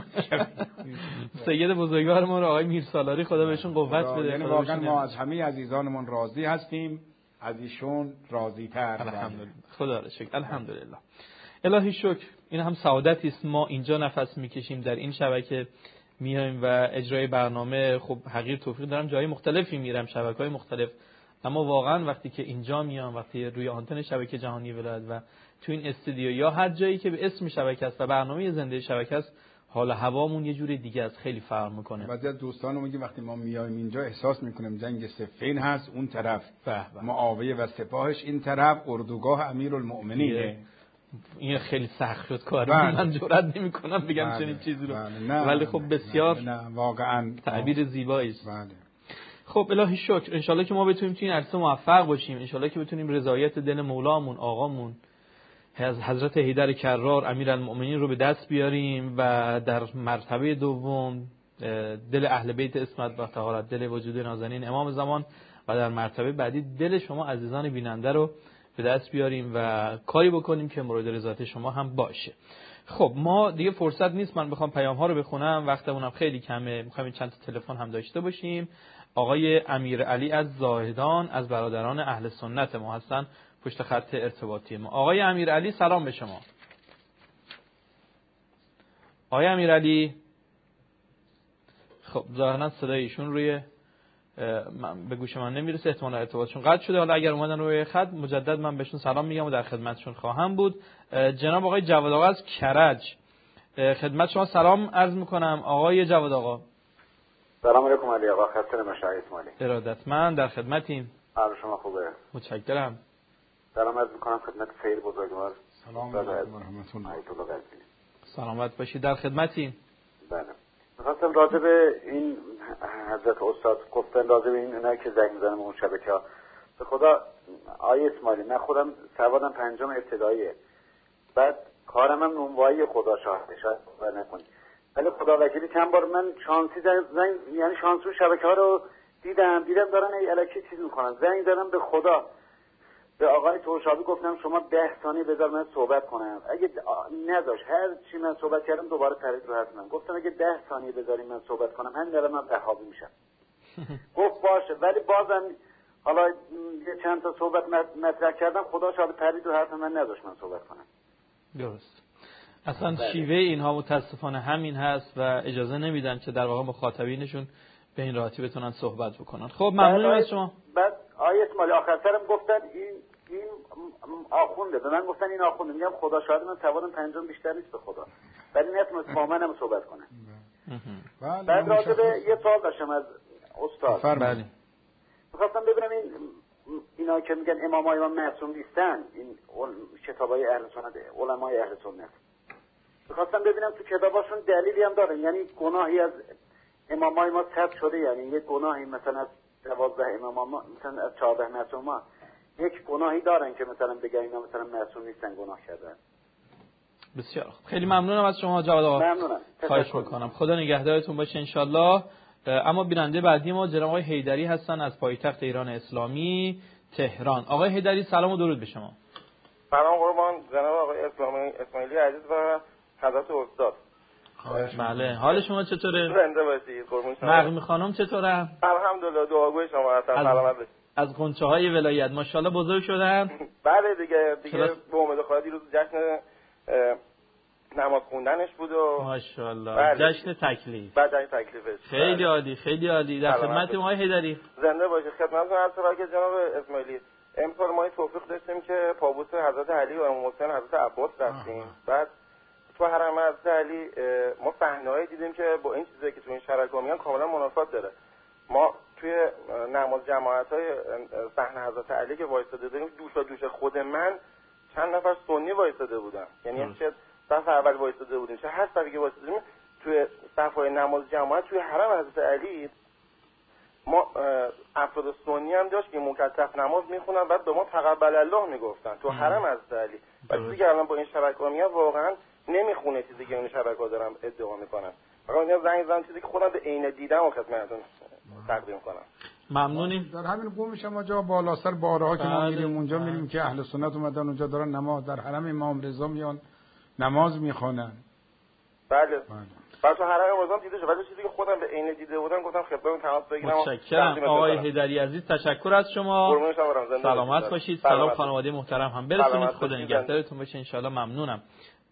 سید بزرگوار ما رو آقای میرسالاری خدا بهشون قوت بده. یعنی واقعا ما از همه عزیزانمون راضی هستیم، از ایشون راضی تر. الحمدلله. خدا را شکر. الحمدلله. الهی شکر. این هم سعادتی است ما اینجا نفس میکشیم در این شبکه میایم و اجرای برنامه. خب حقیر توفیق دارم جای مختلفی میرم، شبکه‌های مختلف، اما واقعا وقتی که اینجا میام، وقتی روی آنتن شبکه جهانی ولایت و تو این استودیو یا هر جایی که به اسم شبکه است و برنامه زنده شبکه است، حال هوامون یه جوری دیگه است، خیلی فرق میکنه. بعضی از دوستانم میگه وقتی ما میایم اینجا احساس میکنیم جنگ صفین هست اون طرف، معاویه و سپاهش این طرف، اردوگاه امیرالمؤمنینه. این خیلی سخت شد کار. من جرئت نمیکنم بگم چنین چیزی رو، ولی خب بسیار واقعا تعبیر زیبایی است. بله. خب الهی شکر. انشالله که ما بتونیم تو این عرصه موفق باشیم، انشالله که بتونیم رضایت دل مولامون، آقامون حضرت حیدر کرار امیرالمؤمنین رو به دست بیاریم و در مرتبه دوم دل اهل بیت عصمت و طهارت، دل وجود نازنین امام زمان، و در مرتبه بعدی دل شما عزیزان بیننده رو به دست بیاریم و کاری بکنیم که مورد رضایت شما هم باشه. خب ما دیگه فرصت نیست من بخوام پیام ها رو بخونم، وقتمون هم خیلی کمه. میخوایم چند تا تلفن هم داشته باشیم. آقای امیرعلی از زاهدان از برادران اهل سنت ما هستن پشت خط ارتباطی ما. آقای امیرعلی سلام به شما. آقای امیرعلی خب ظاهرا صدای ایشون روی به گوش من نمیرسه، احتمالاً ارتباطشون قطع شده. حالا اگر اومدن روی خط مجدد من بهشون سلام میگم و در خدمتشون خواهم بود. جناب آقای جواد آقا از کرج خدمت شما سلام عرض میکنم. آقای جواد آقا سلام علیکم. علی آقا خسته نباشید. اسماعیلی ارادتمند در خدمتیم. حال شما خوبه؟ متشکرم. سلام عرض میکنم خدمت سید بزرگوار. سلام علیکم و رحمت الله. سلامت باشید در خدمتیم. بله می‌خواستم راجع به این حضرت استاد گفتن راجع به این اونایی که زنگ می‌زنن اون شبکه‌ها، به خدا آیه اسماعیلی من خودم سوادم پنجم ابتداییه، بعد کارم هم نونوایی خدا شاهده شاید باور نکنید، ولی خدا وکیلی چند بار من شانسی زنگ یعنی شانسو شبکه‌ها رو دیدم دارن الکی چیز می‌کنن. زنگ زدم به خدا به آقای توشابی گفتم شما 10 ثانیه بذار من صحبت کنم. اگه نداشت هر چی من صحبت کردم دوباره پرید رو حرف من. گفتم اگه 10 ثانیه بذاری من صحبت کنم همین الان من وهابی میشم. گفت باشه، ولی بازم حالا یه چند تا صحبت مطرح کردم خدا شاهد پرید رو حرف من نداشت من صحبت کنم. درست. اصلا شیوه اینها متاسفانه همین هست و اجازه نمیدن که در واقع مخاطبینشون به این راحتی بتونن صحبت بکنن. خب ممنونم از شما. بعد آیه اسماعیلی آخر سرم گفتن این آخونده، به من گفتن این آخونده. میگم خدا شاهد من سوادم پنجم بیشتر نیست به خدا، ولی نتونست با منم صحبت کنه. بعد راجع به یه سوال داشتم از استاد. بله. می‌خواستم ببینم اینا که میگن امامای ما معصوم نیستن، این کتابای اهل سنت، علمای اهل سنت، می‌خواستم ببینم تو کتاباشون دلیلی هم دارن، یعنی گناهی از امامای ما ثبت شده، یعنی یک گناهی مثلا از 12 امام ما، مثلا از 14 معصوم ما یک گناهی دارن که مثلا بگن اینا مثلا معصوم نیستن، گناه کردن. بسیار خوب. خیلی ممنونم از شما جواد آقا. ممنونم. خواهش می‌کنم. خدا نگهدارتون باشه ان شاءالله. اما بیننده بعدی ما جناب آقای حیدری هستن از پایتخت ایران اسلامی تهران. آقای حیدری سلام و درود به شما. سلام قربان جناب آقای اسماعیلی عزیز و حضرت استاد. بله، حال شما چطوره؟ زنده باشید. قربون شما. نغمه خانم چطوره؟ الحمدلله، دعاگوی شما هستم. سلامت باشید. از غنچه‌های ولایت ماشاءالله بزرگ شدن. بله دیگه به امید خدا دیروز جشن نماز خوندنش بود و ماشاءالله. بله. جشن تکلیف. بعد جشن تکلیفش. خیلی عالی، خیلی عالی. در خدمت ما حیدری. زنده باشید. خدمتتون عرض شود که جناب اسماعیلی امسال ما توفیق داشتیم که پابوس حضرت علی و امام حسین حضرت عباس رفتیم. بعد تو حرم حضرت علی ما صحنه‌ای دیدیم که با این چیزایی که تو این شرکا میگن کاملا منافات داره. ما توی نماز جماعت‌های صحنه حضرت علی که وایساده بودیم، دوش خود من چند نفر سنی وایساده بودن. یعنی چه صف اول وایساده بودیم، چه هر صفی که وایساده بودیم توی صف‌های نماز جماعت توی حرم حضرت علی ما افراد سنی هم داشت که مکتف نماز میخونن، بعد به ما تقبل الله میگفتن تو حرم حضرت علی. بعد دیگه الان با این شبکه‌ها میاد واقعا نمیخونه چیزی که این شبکه‌ها دارن ادعا میکنن. فقط اینا زنگ زدن چیزی که خودم به عین دیدم و خدمتتون تقدیم کنم. ممنونیم. در همین قوم شما جا بالاتر بارها که ما میریم اونجا میریم که اهل سنت اومدن اونجا دارن نماز در حرم امام رضا میان نماز میخونن. بله. بعد تو حرم امام دیده شد، ولی چیزی که خودم به عین دیده بودم گفتم خدمتتون تماس بگیرم. متشکرم آقای حیدری عزیز، تشکر از شما. سلامت باشید. سلام خانواده محترم هم برسونید. خدا نگهدارتون باشه ان شاء الله. ممنونم.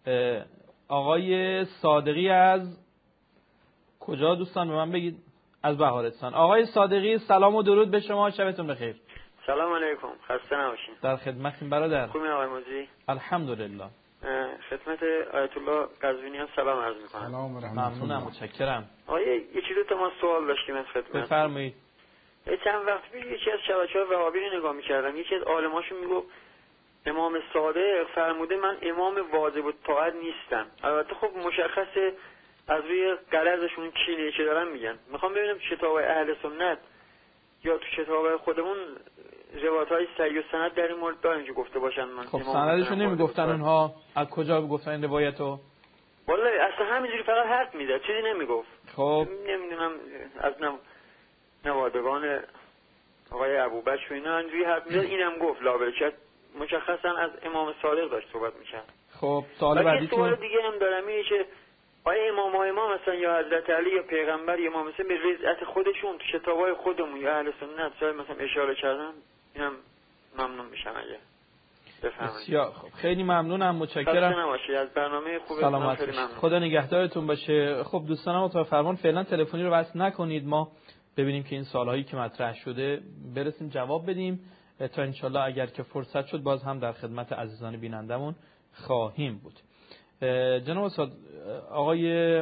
آقای صادقی از کجا دوستان به من بگید؟ از بهارستان. آقای صادقی سلام و درود به شما، شبتون بخیر. سلام علیکم، خسته نباشین. در خدمتتون برادر. خوبی آقای موجی؟ الحمدلله. خدمت آیت الله قزوینی هم سلام عرض می‌کنم. سلام و رحمت. ممنونم، متشکرم. آقای یکی دو تا ما سوال داشتیم از خدمت. بفرمایید. چند وقت پیش یکی از شبکه‌های وهابی رو نگاه می‌کردم، یکی از عالماشون میگفت امام صادق فرموده من امام واجب الطاعت نیستم. البته خب مشخصه از روی غرضشون چیه که دارن میگن. میخوام ببینم تو کتاب اهل سنت یا تو کتاب خودمون روایت‌های صحیح و سند در این مورد دارن که گفته باشن من خب سندشو نمیگفتن اونها، از کجا گفتن این روایتو؟ والله اصلا همینجوری فقط حرف میده، چیزی نمیگفت. خب نمیدونم از نوادگان آقای ابوبکر و اینا اینجوری حرف میده، اینم گفت لابرکت مشخصا از امام صادق داشت صحبت می‌کرد. خب سوال بعدی سوال دیگه هم دارم اینه که آیا امام مثلا یا حضرت علی یا پیغمبر یا امام مثلا به رضایت خودشون تو کتابای خودمون یا اهل سنت شاید مثلا اشاره کردن؟ اینم ممنون میشم اگه بفرمایید. بسیار خب، خیلی ممنونم، متشکرم. خسته نباشید، از برنامه خوبتون خیلی ممنون. خدا نگهدارتون باشه. خب دوستانم تا فرمان فعلا تلفنی رو بس نکنید، ما ببینیم که این سوالایی که مطرح شده برسیم جواب بدیم تا انشالله اگر که فرصت شد باز هم در خدمت عزیزان بینندمون خواهیم بود. جناب استاد آقای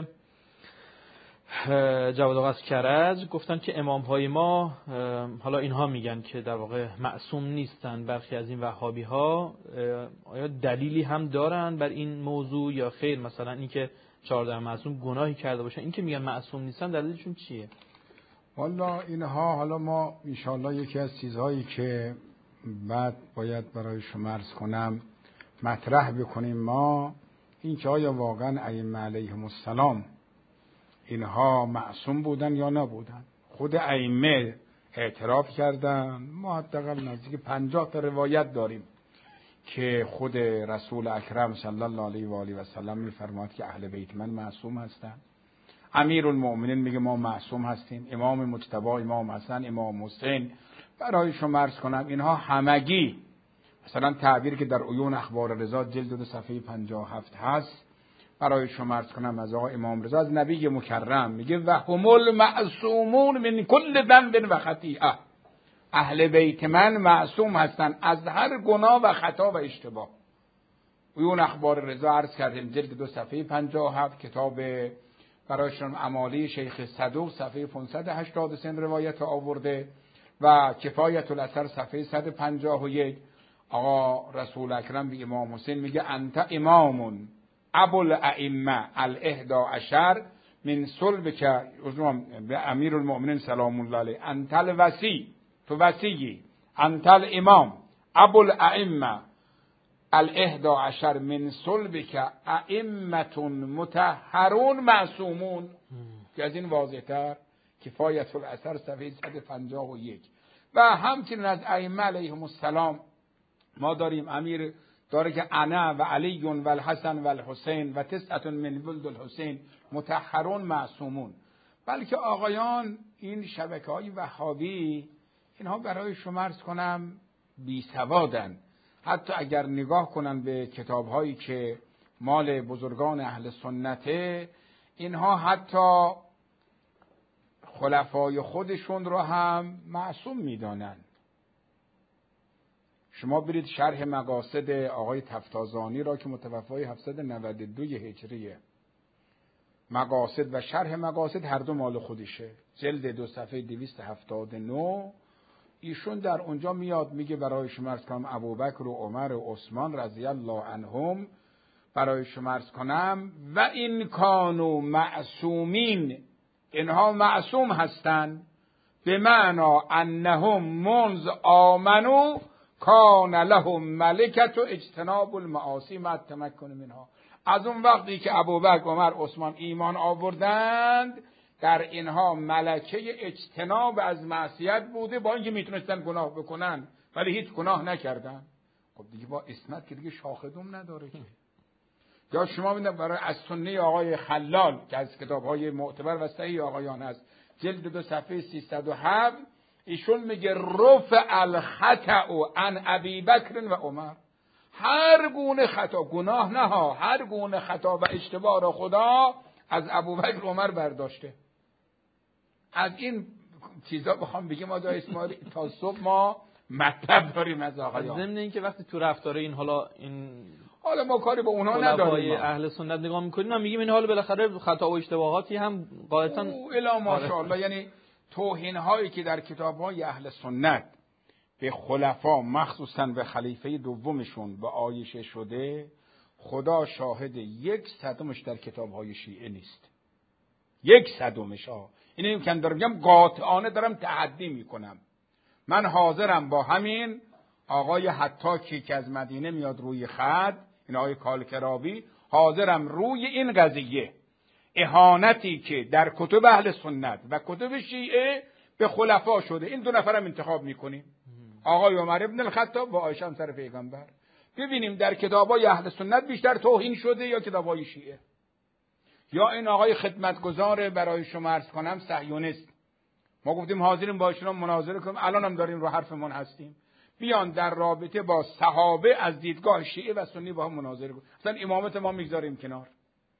جواد آقا از کرج گفتن که امام های ما، حالا اینها میگن که در واقع معصوم نیستن، برخی از این وهابی ها، آیا دلیلی هم دارن بر این موضوع یا خیر؟ مثلا اینکه 14 معصوم گناهی کرده باشن، این که میگن معصوم نیستن دلیلشون چیه؟ والا اینها حالا ما انشاءالله یکی از چیزهایی که بعد باید برای شما عرض کنم مطرح بکنیم ما این که آیا واقعا ائمه علیهم السلام اینها معصوم بودن یا نبودن. خود ائمه اعتراف کردن، ما حداقل نزدیک 50 تا روایت داریم که خود رسول اکرم صلی الله علیه و آله و سلم میفرماد که اهل بیت من معصوم هستند. امیرالمؤمنین میگه ما معصوم هستیم، امام مجتبی، امام حسن، امام حسین. برای شما عرض کنم اینها همگی، مثلا تعبیر که در عیون اخبار رضا جلد 2 صفحه 57 هست، برای شما عرض کنم از آقا امام رضا از نبی مکرم میگه و هم المعصومون من کل ذنب و خطیئه، اهل بیت من معصوم هستند از هر گناه و خطا و اشتباه. عیون اخبار رضا عرض کردیم جلد 2 صفحه 57، کتاب برایشون امالی شیخ صدوق صفحه 583 روایت آورده و کفایت الاثر صفحه 151. آقا رسول اکرم به امام حسین میگه انت امام ابو الائمه الاحدی عشر من صلب که به امیر المؤمنین سلام الله علیه انت الوسی، تو وسیی، انت الامام ابو الائمه الاحدی عشر من صلب که ائمه مطهرون معصومون، که از این واضح‌تر کفایت الاثر صفحه 151. و همچنین از ائمه علیهم السلام ما داریم امیر داره که انا و علی و الحسن و الحسین و تسعة من ولد الحسین مطهرون معصومون. بلکه آقایان این شبکه‌های وهابی اینها برای شما عرض کنم بی سوادن. حتی اگر نگاه کنن به کتاب‌هایی که مال بزرگان اهل سنته، اینها حتی خلفای خودشون رو هم معصوم میدانن. شما برید شرح مقاصد آقای تفتازانی را که متوفای 792 هجریه، مقاصد و شرح مقاصد هر دو مال خودشه، جلد 2 صفحه 279. ایشون در اونجا میاد میگه برای شما عرض کنم ابوبکر و عمر و عثمان رضی الله عنهم، برای شما عرض کنم و این کانوا معصومین، اینها معصوم هستند، به معنا انهم منذ آمنوا کان لهم ملکت و اجتناب المعاصی مع التمکن منها. از اون وقتی که ابوبکر، عمر، عثمان ایمان آوردند، در اینها ملکه اجتناب از معصیت بوده، با اینکه میتونستن گناه بکنن ولی هیچ گناه نکردن. خب دیگه با اسمت که دیگه شاخدوم نداره که. یا شما ببینید برای از سنه آقای خلال که از کتاب‌های معتبر و صحیح آقایان هست، جلد 2 صفحه 307، ایشون میگه رفع الخطأ عن ابی بکر و عمر. هر گونه خطا، گناه نه ها، هر گونه خطا و اشتباه را خدا از ابوبکر و عمر برداشته. از این چیزا بخوام بگیم آقا اسماعیل تا صبح ما مطلب داریم از آقایان. ضمن این که وقتی تو رفتار این حالا ما کاری با اونها نداریم، اهل سنت نگاه میکنیم، ما میگیم این حالا بالاخره خطا و اشتباهاتی هم قاعدتاً الا ماشاءالله. یعنی توهین هایی که در کتاب های اهل سنت به خلفا مخصوصاً به خلیفه دومشون به عایشه شده، خدا شاهد 1/100 در کتاب های شیعه نیست. 1/100 اینو امکان دارم بگم، قاطعانه دارم تحدی میکنم. من حاضرم با همین آقای حتاکی که از مدینه میاد روی خط، این آقای کالکرابی، حاضرم روی این قضیه اهانتی که در کتب اهل سنت و کتب شیعه به خلفا شده، این 2 نفرم انتخاب میکنیم، آقای عمر ابن الخطاب و عایشه همسر پیغمبر، ببینیم در کتابای اهل سنت بیشتر توهین شده یا کتابای شیعه. یا این آقای خدمتگزار برای شما عرض کنم صهیونیست، ما گفتیم حاضریم با ایشون مناظره کنیم، الان هم داریم رو حرفمون هستیم، بیان در رابطه با صحابه از دیدگاه شیعه و سنی با هم مناظره کنیم. اصلا امامت ما میگذاریم کنار،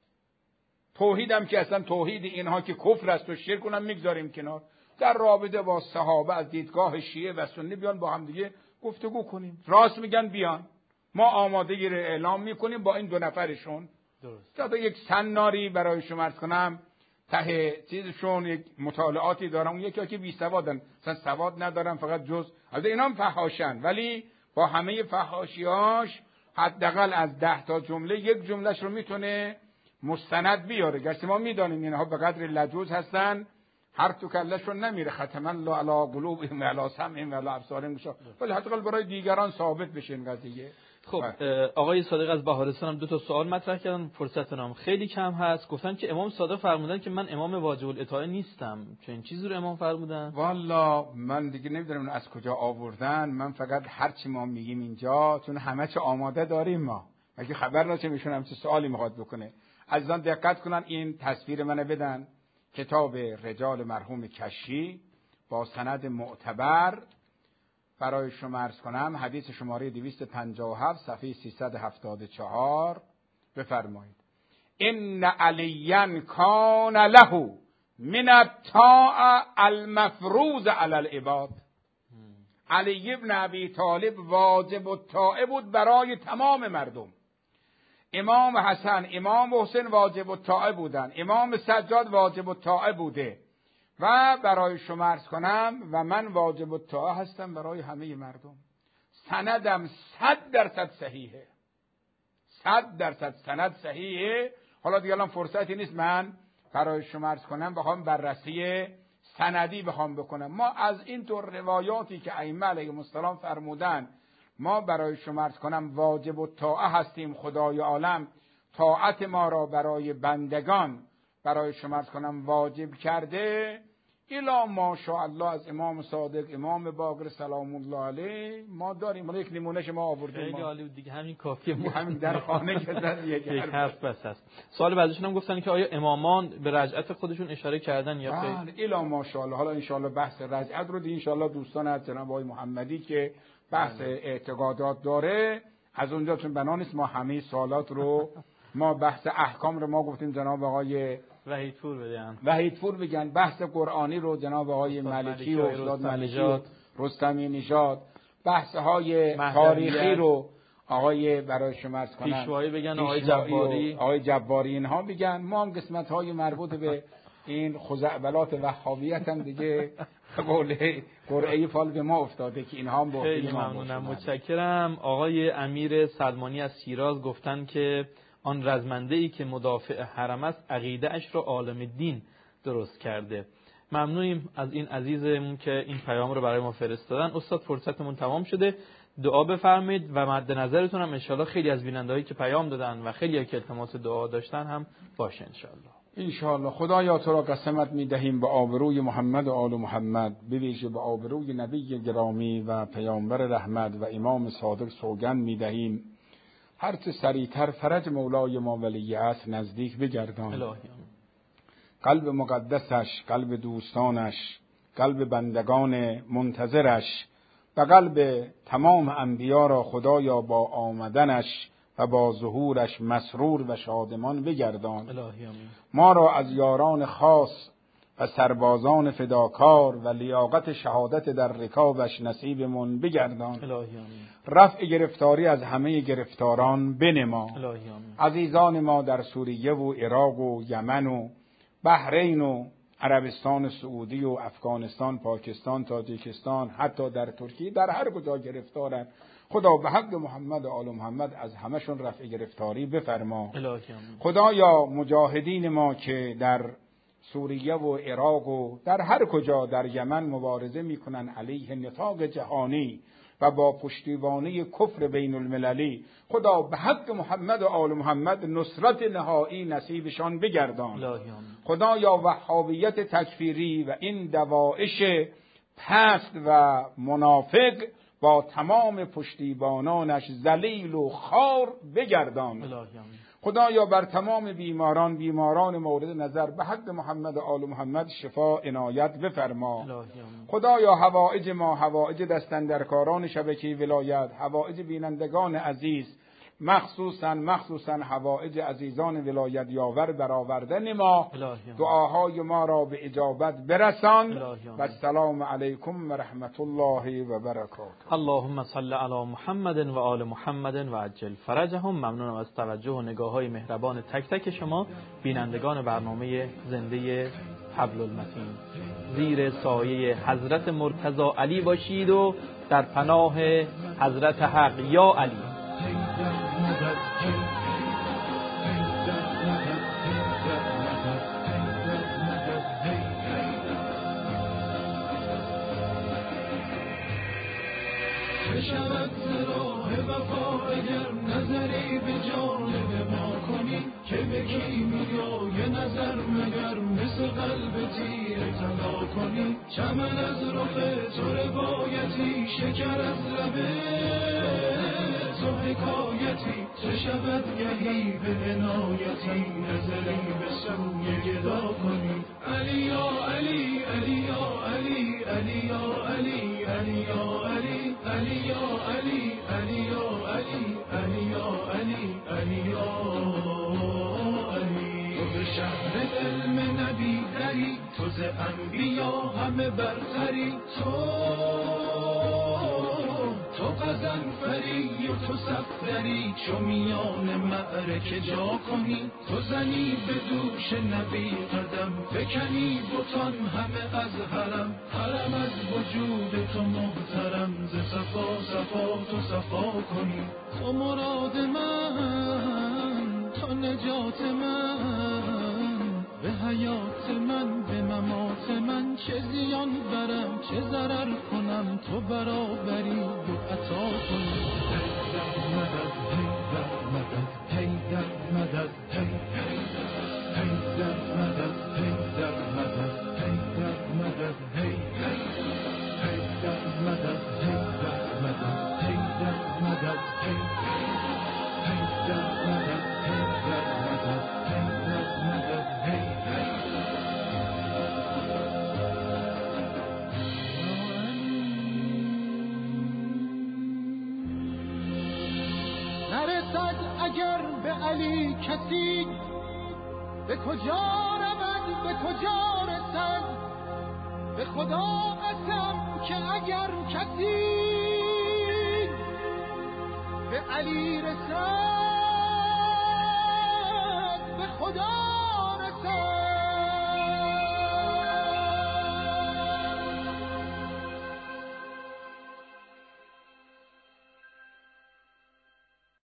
توحیدم که اصلا توحید اینها که کفر است و شرک اونم میگذاریم کنار، در رابطه با صحابه از دیدگاه شیعه و سنی بیان با هم دیگه گفتگو کنیم. راست میگن بیان، ما آمادگی رو اعلام میکنیم با این 2 نفرشون. درست. تا یک سناری برای شما عرض کنم ته چیزشون یک مطالعاتی دارم، اون یکی که بی سوادن، اصلا سواد ندارم، فقط جز از اینا هم فحاشن، ولی با همه فحاشیاش حداقل از 10 تا جمله 1 جملهش رو میتونه مستند بیاره. گرچه ما میدانیم اینها به قدر لجوج هستن، هر تو کلهشون نمیره، ختما لا علی قلوبهم ولا سمعهم ولا ابصارهم غشاوة، ولی حداقل برای دیگران ثابت بشه این قضیه. خب آقای صادق از بهارستان هم 2 تا سوال مطرح کردن، فرصت نام خیلی کم هست. گفتن که امام صادق فرمودن که من امام واجب الاطاعه نیستم، چه این چیزی رو امام فرمودن؟ والا من دیگه نمیدونم از کجا آوردن، من فقط هر چی ما میگیم اینجا چون همه چی آماده داریم، ما مگه خبر نشه میشون هم چه سوالی میخواد بکنه. عزیزان دقت کنن، این تصویر منو بدن، کتاب رجال مرحوم کشی با سند معتبر برای شما عرض کنم، حدیث شماره 257 صفحه 374 بفرمایید. ان علیا کان له من الطاعه المفروض علی العباد. علی ابن ابی طالب واجب الطاعه بود برای تمام مردم. امام حسن، امام حسین واجب الطاعه بودن، امام سجاد واجب الطاعه بوده و برای شما عرض کنم و من واجب الطاعه هستم برای همه مردم. سندم 100% صحیحه، 100% سند صحیحه. حالا دیگه الان فرصتی نیست من برای شما عرض کنم بخوام بررسی سندی بخوام بکنم. ما از این طور روایاتی که ائمه علیهم السلام فرمودن، ما برای شما عرض کنم واجب الطاعه هستیم. خدای عالم طاعت ما را برای بندگان برای شما عرض کنم واجب کرده الا ماشاءالله از امام صادق، امام باقر سلام الله علیه ما داریم. ما یک نمونهش ما آوردیم. خیلی عالی بود دیگه، همین کافیه. همین در خانه که زد یک حرف بس هست. سوال بعدشون هم گفتن که آیا امامان به رجعت خودشون اشاره کردن یا خیر؟ بله الا ماشاءالله. حالا ان شاءالله بحث رجعت رو ان شاءالله دوستان از جناب آقای محمدی که بحث اعتقادات داره از اونجا، چون بنا نیست ما همه سوالات رو ما بحث احکام رو ما گفتیم جناب آقای وحیدپور بگن، بحث قرآنی رو جناب آقای ملکی و استاد ملکی رستمی نژاد، بحث های تاریخی رو آقای برای شما عرض کنن پیشوایی بگن، آقای جباری اینها بگن. ما هم قسمت های مربوط به این خزعبلات وهابیت هم دیگه قوله قرعه فال به ما افتاده که اینها هم خیلی ممنونم، متشکرم. آقای امیر سلمانی از شیراز گفتن که آن رزمنده‌ای که مدافع حرم است عقیده اش را عالم دین درست کرده. ممنونیم از این عزیزمون که این پیام رو برای ما فرستادن. استاد فرصتمون تمام شده، دعا بفرمایید و مد نظرتون هم انشالله خیلی از بیننده‌هایی که پیام دادن و خیلی که التماس دعا داشتن هم باشه انشالله. خدایا تو را قسمت می‌دهیم به آبروی محمد و آل محمد، به ویژه به آبروی نبی گرامی و پیامبر رحمت و امام صادق سوگند می‌دهیم هرچه سریعتر فرج مولای ما ولی عصر نزدیک بگردان. قلب مقدسش، قلب دوستانش، قلب بندگان منتظرش و قلب تمام انبیا را خدایا با آمدنش و با ظهورش مسرور و شادمان بگردان. ما را از یاران خاص و سربازان فداکار و لیاقت شهادت در رکابش نصیبمون بگردان. رفع گرفتاری از همه گرفتاران بنما. عزیزان ما در سوریه و عراق و یمن و بحرین و عربستان سعودی و افغانستان، پاکستان، تاجیکستان، حتی در ترکیه، در هر کجا گرفتارن خدا به حق محمد و آل محمد از همشون رفع گرفتاری بفرما. خدایا مجاهدین ما که در سوریه و عراق و در هر کجا در یمن مبارزه میکنن علیه نفاق جهانی و با پشتیبانی کفر بین المللی، خدا به حق محمد و آل محمد نصرت نهایی نصیبشان بگردان. خدایا وهابیت تکفیری و این دوائش پست و منافق با تمام پشتیبانانش ذلیل و خار بگردان. خدایا بر تمام بیماران مورد نظر به حق محمد و آل محمد شفا عنایت بفرما. خدایا حوائج ما، حوائج دستاندرکاران شبکه ولایت، حوائج بینندگان عزیز، مخصوصا حوائج عزیزان ولایت یاور برآورده نما. دعاهای ما را به اجابت برسان. و السلام علیکم و رحمت الله و برکاته. اللهم صل علی محمد و آل محمد و عجل فرجهم. ممنونم از توجه و نگاه‌های مهربان تک تک شما بینندگان برنامه زنده حبل المتین. زیر سایه حضرت مرتضی علی باشید و در پناه حضرت حق یا علی. شود راه وفا اگر نظری به جانب ما کنی، که به کیمیای نظر مگر مثل قلب تیر طلا کنی. چمن از رخ تو روایتی، شکر از لب تو حکایتی. چه شود گهی به عنایتی، نظری به سوی گدا کنی. علی یا علی، علی یا علی، علی یا علی، علی یا علی، علی یا علی، علی یا علی، علی یا علی، علی یا علی. تو به شهر علم نبی دری، تو ز انبیا همه برتری. تو غضنفری و تو صفدری، چو میان معرکه جا کنی. تو زنی به دوش نبی قدم، فکنی بتان همه از حرم. حرم از وجود تو محترم، ز صفا صفا تو صفا کنی. تو مراد من، تو نجات من، به حیات من، به ممات من. چه زیان برم، چه ضرر کنم، تو برابری و عطا کنی. مدد حیدر، مدد حیدر، مدد حیدر، حیدر مدد، حیدر مدد، حیدر مدد. کسی به کجا رود به کجا رسد به خدا قسم که اگر کسی به علی رسد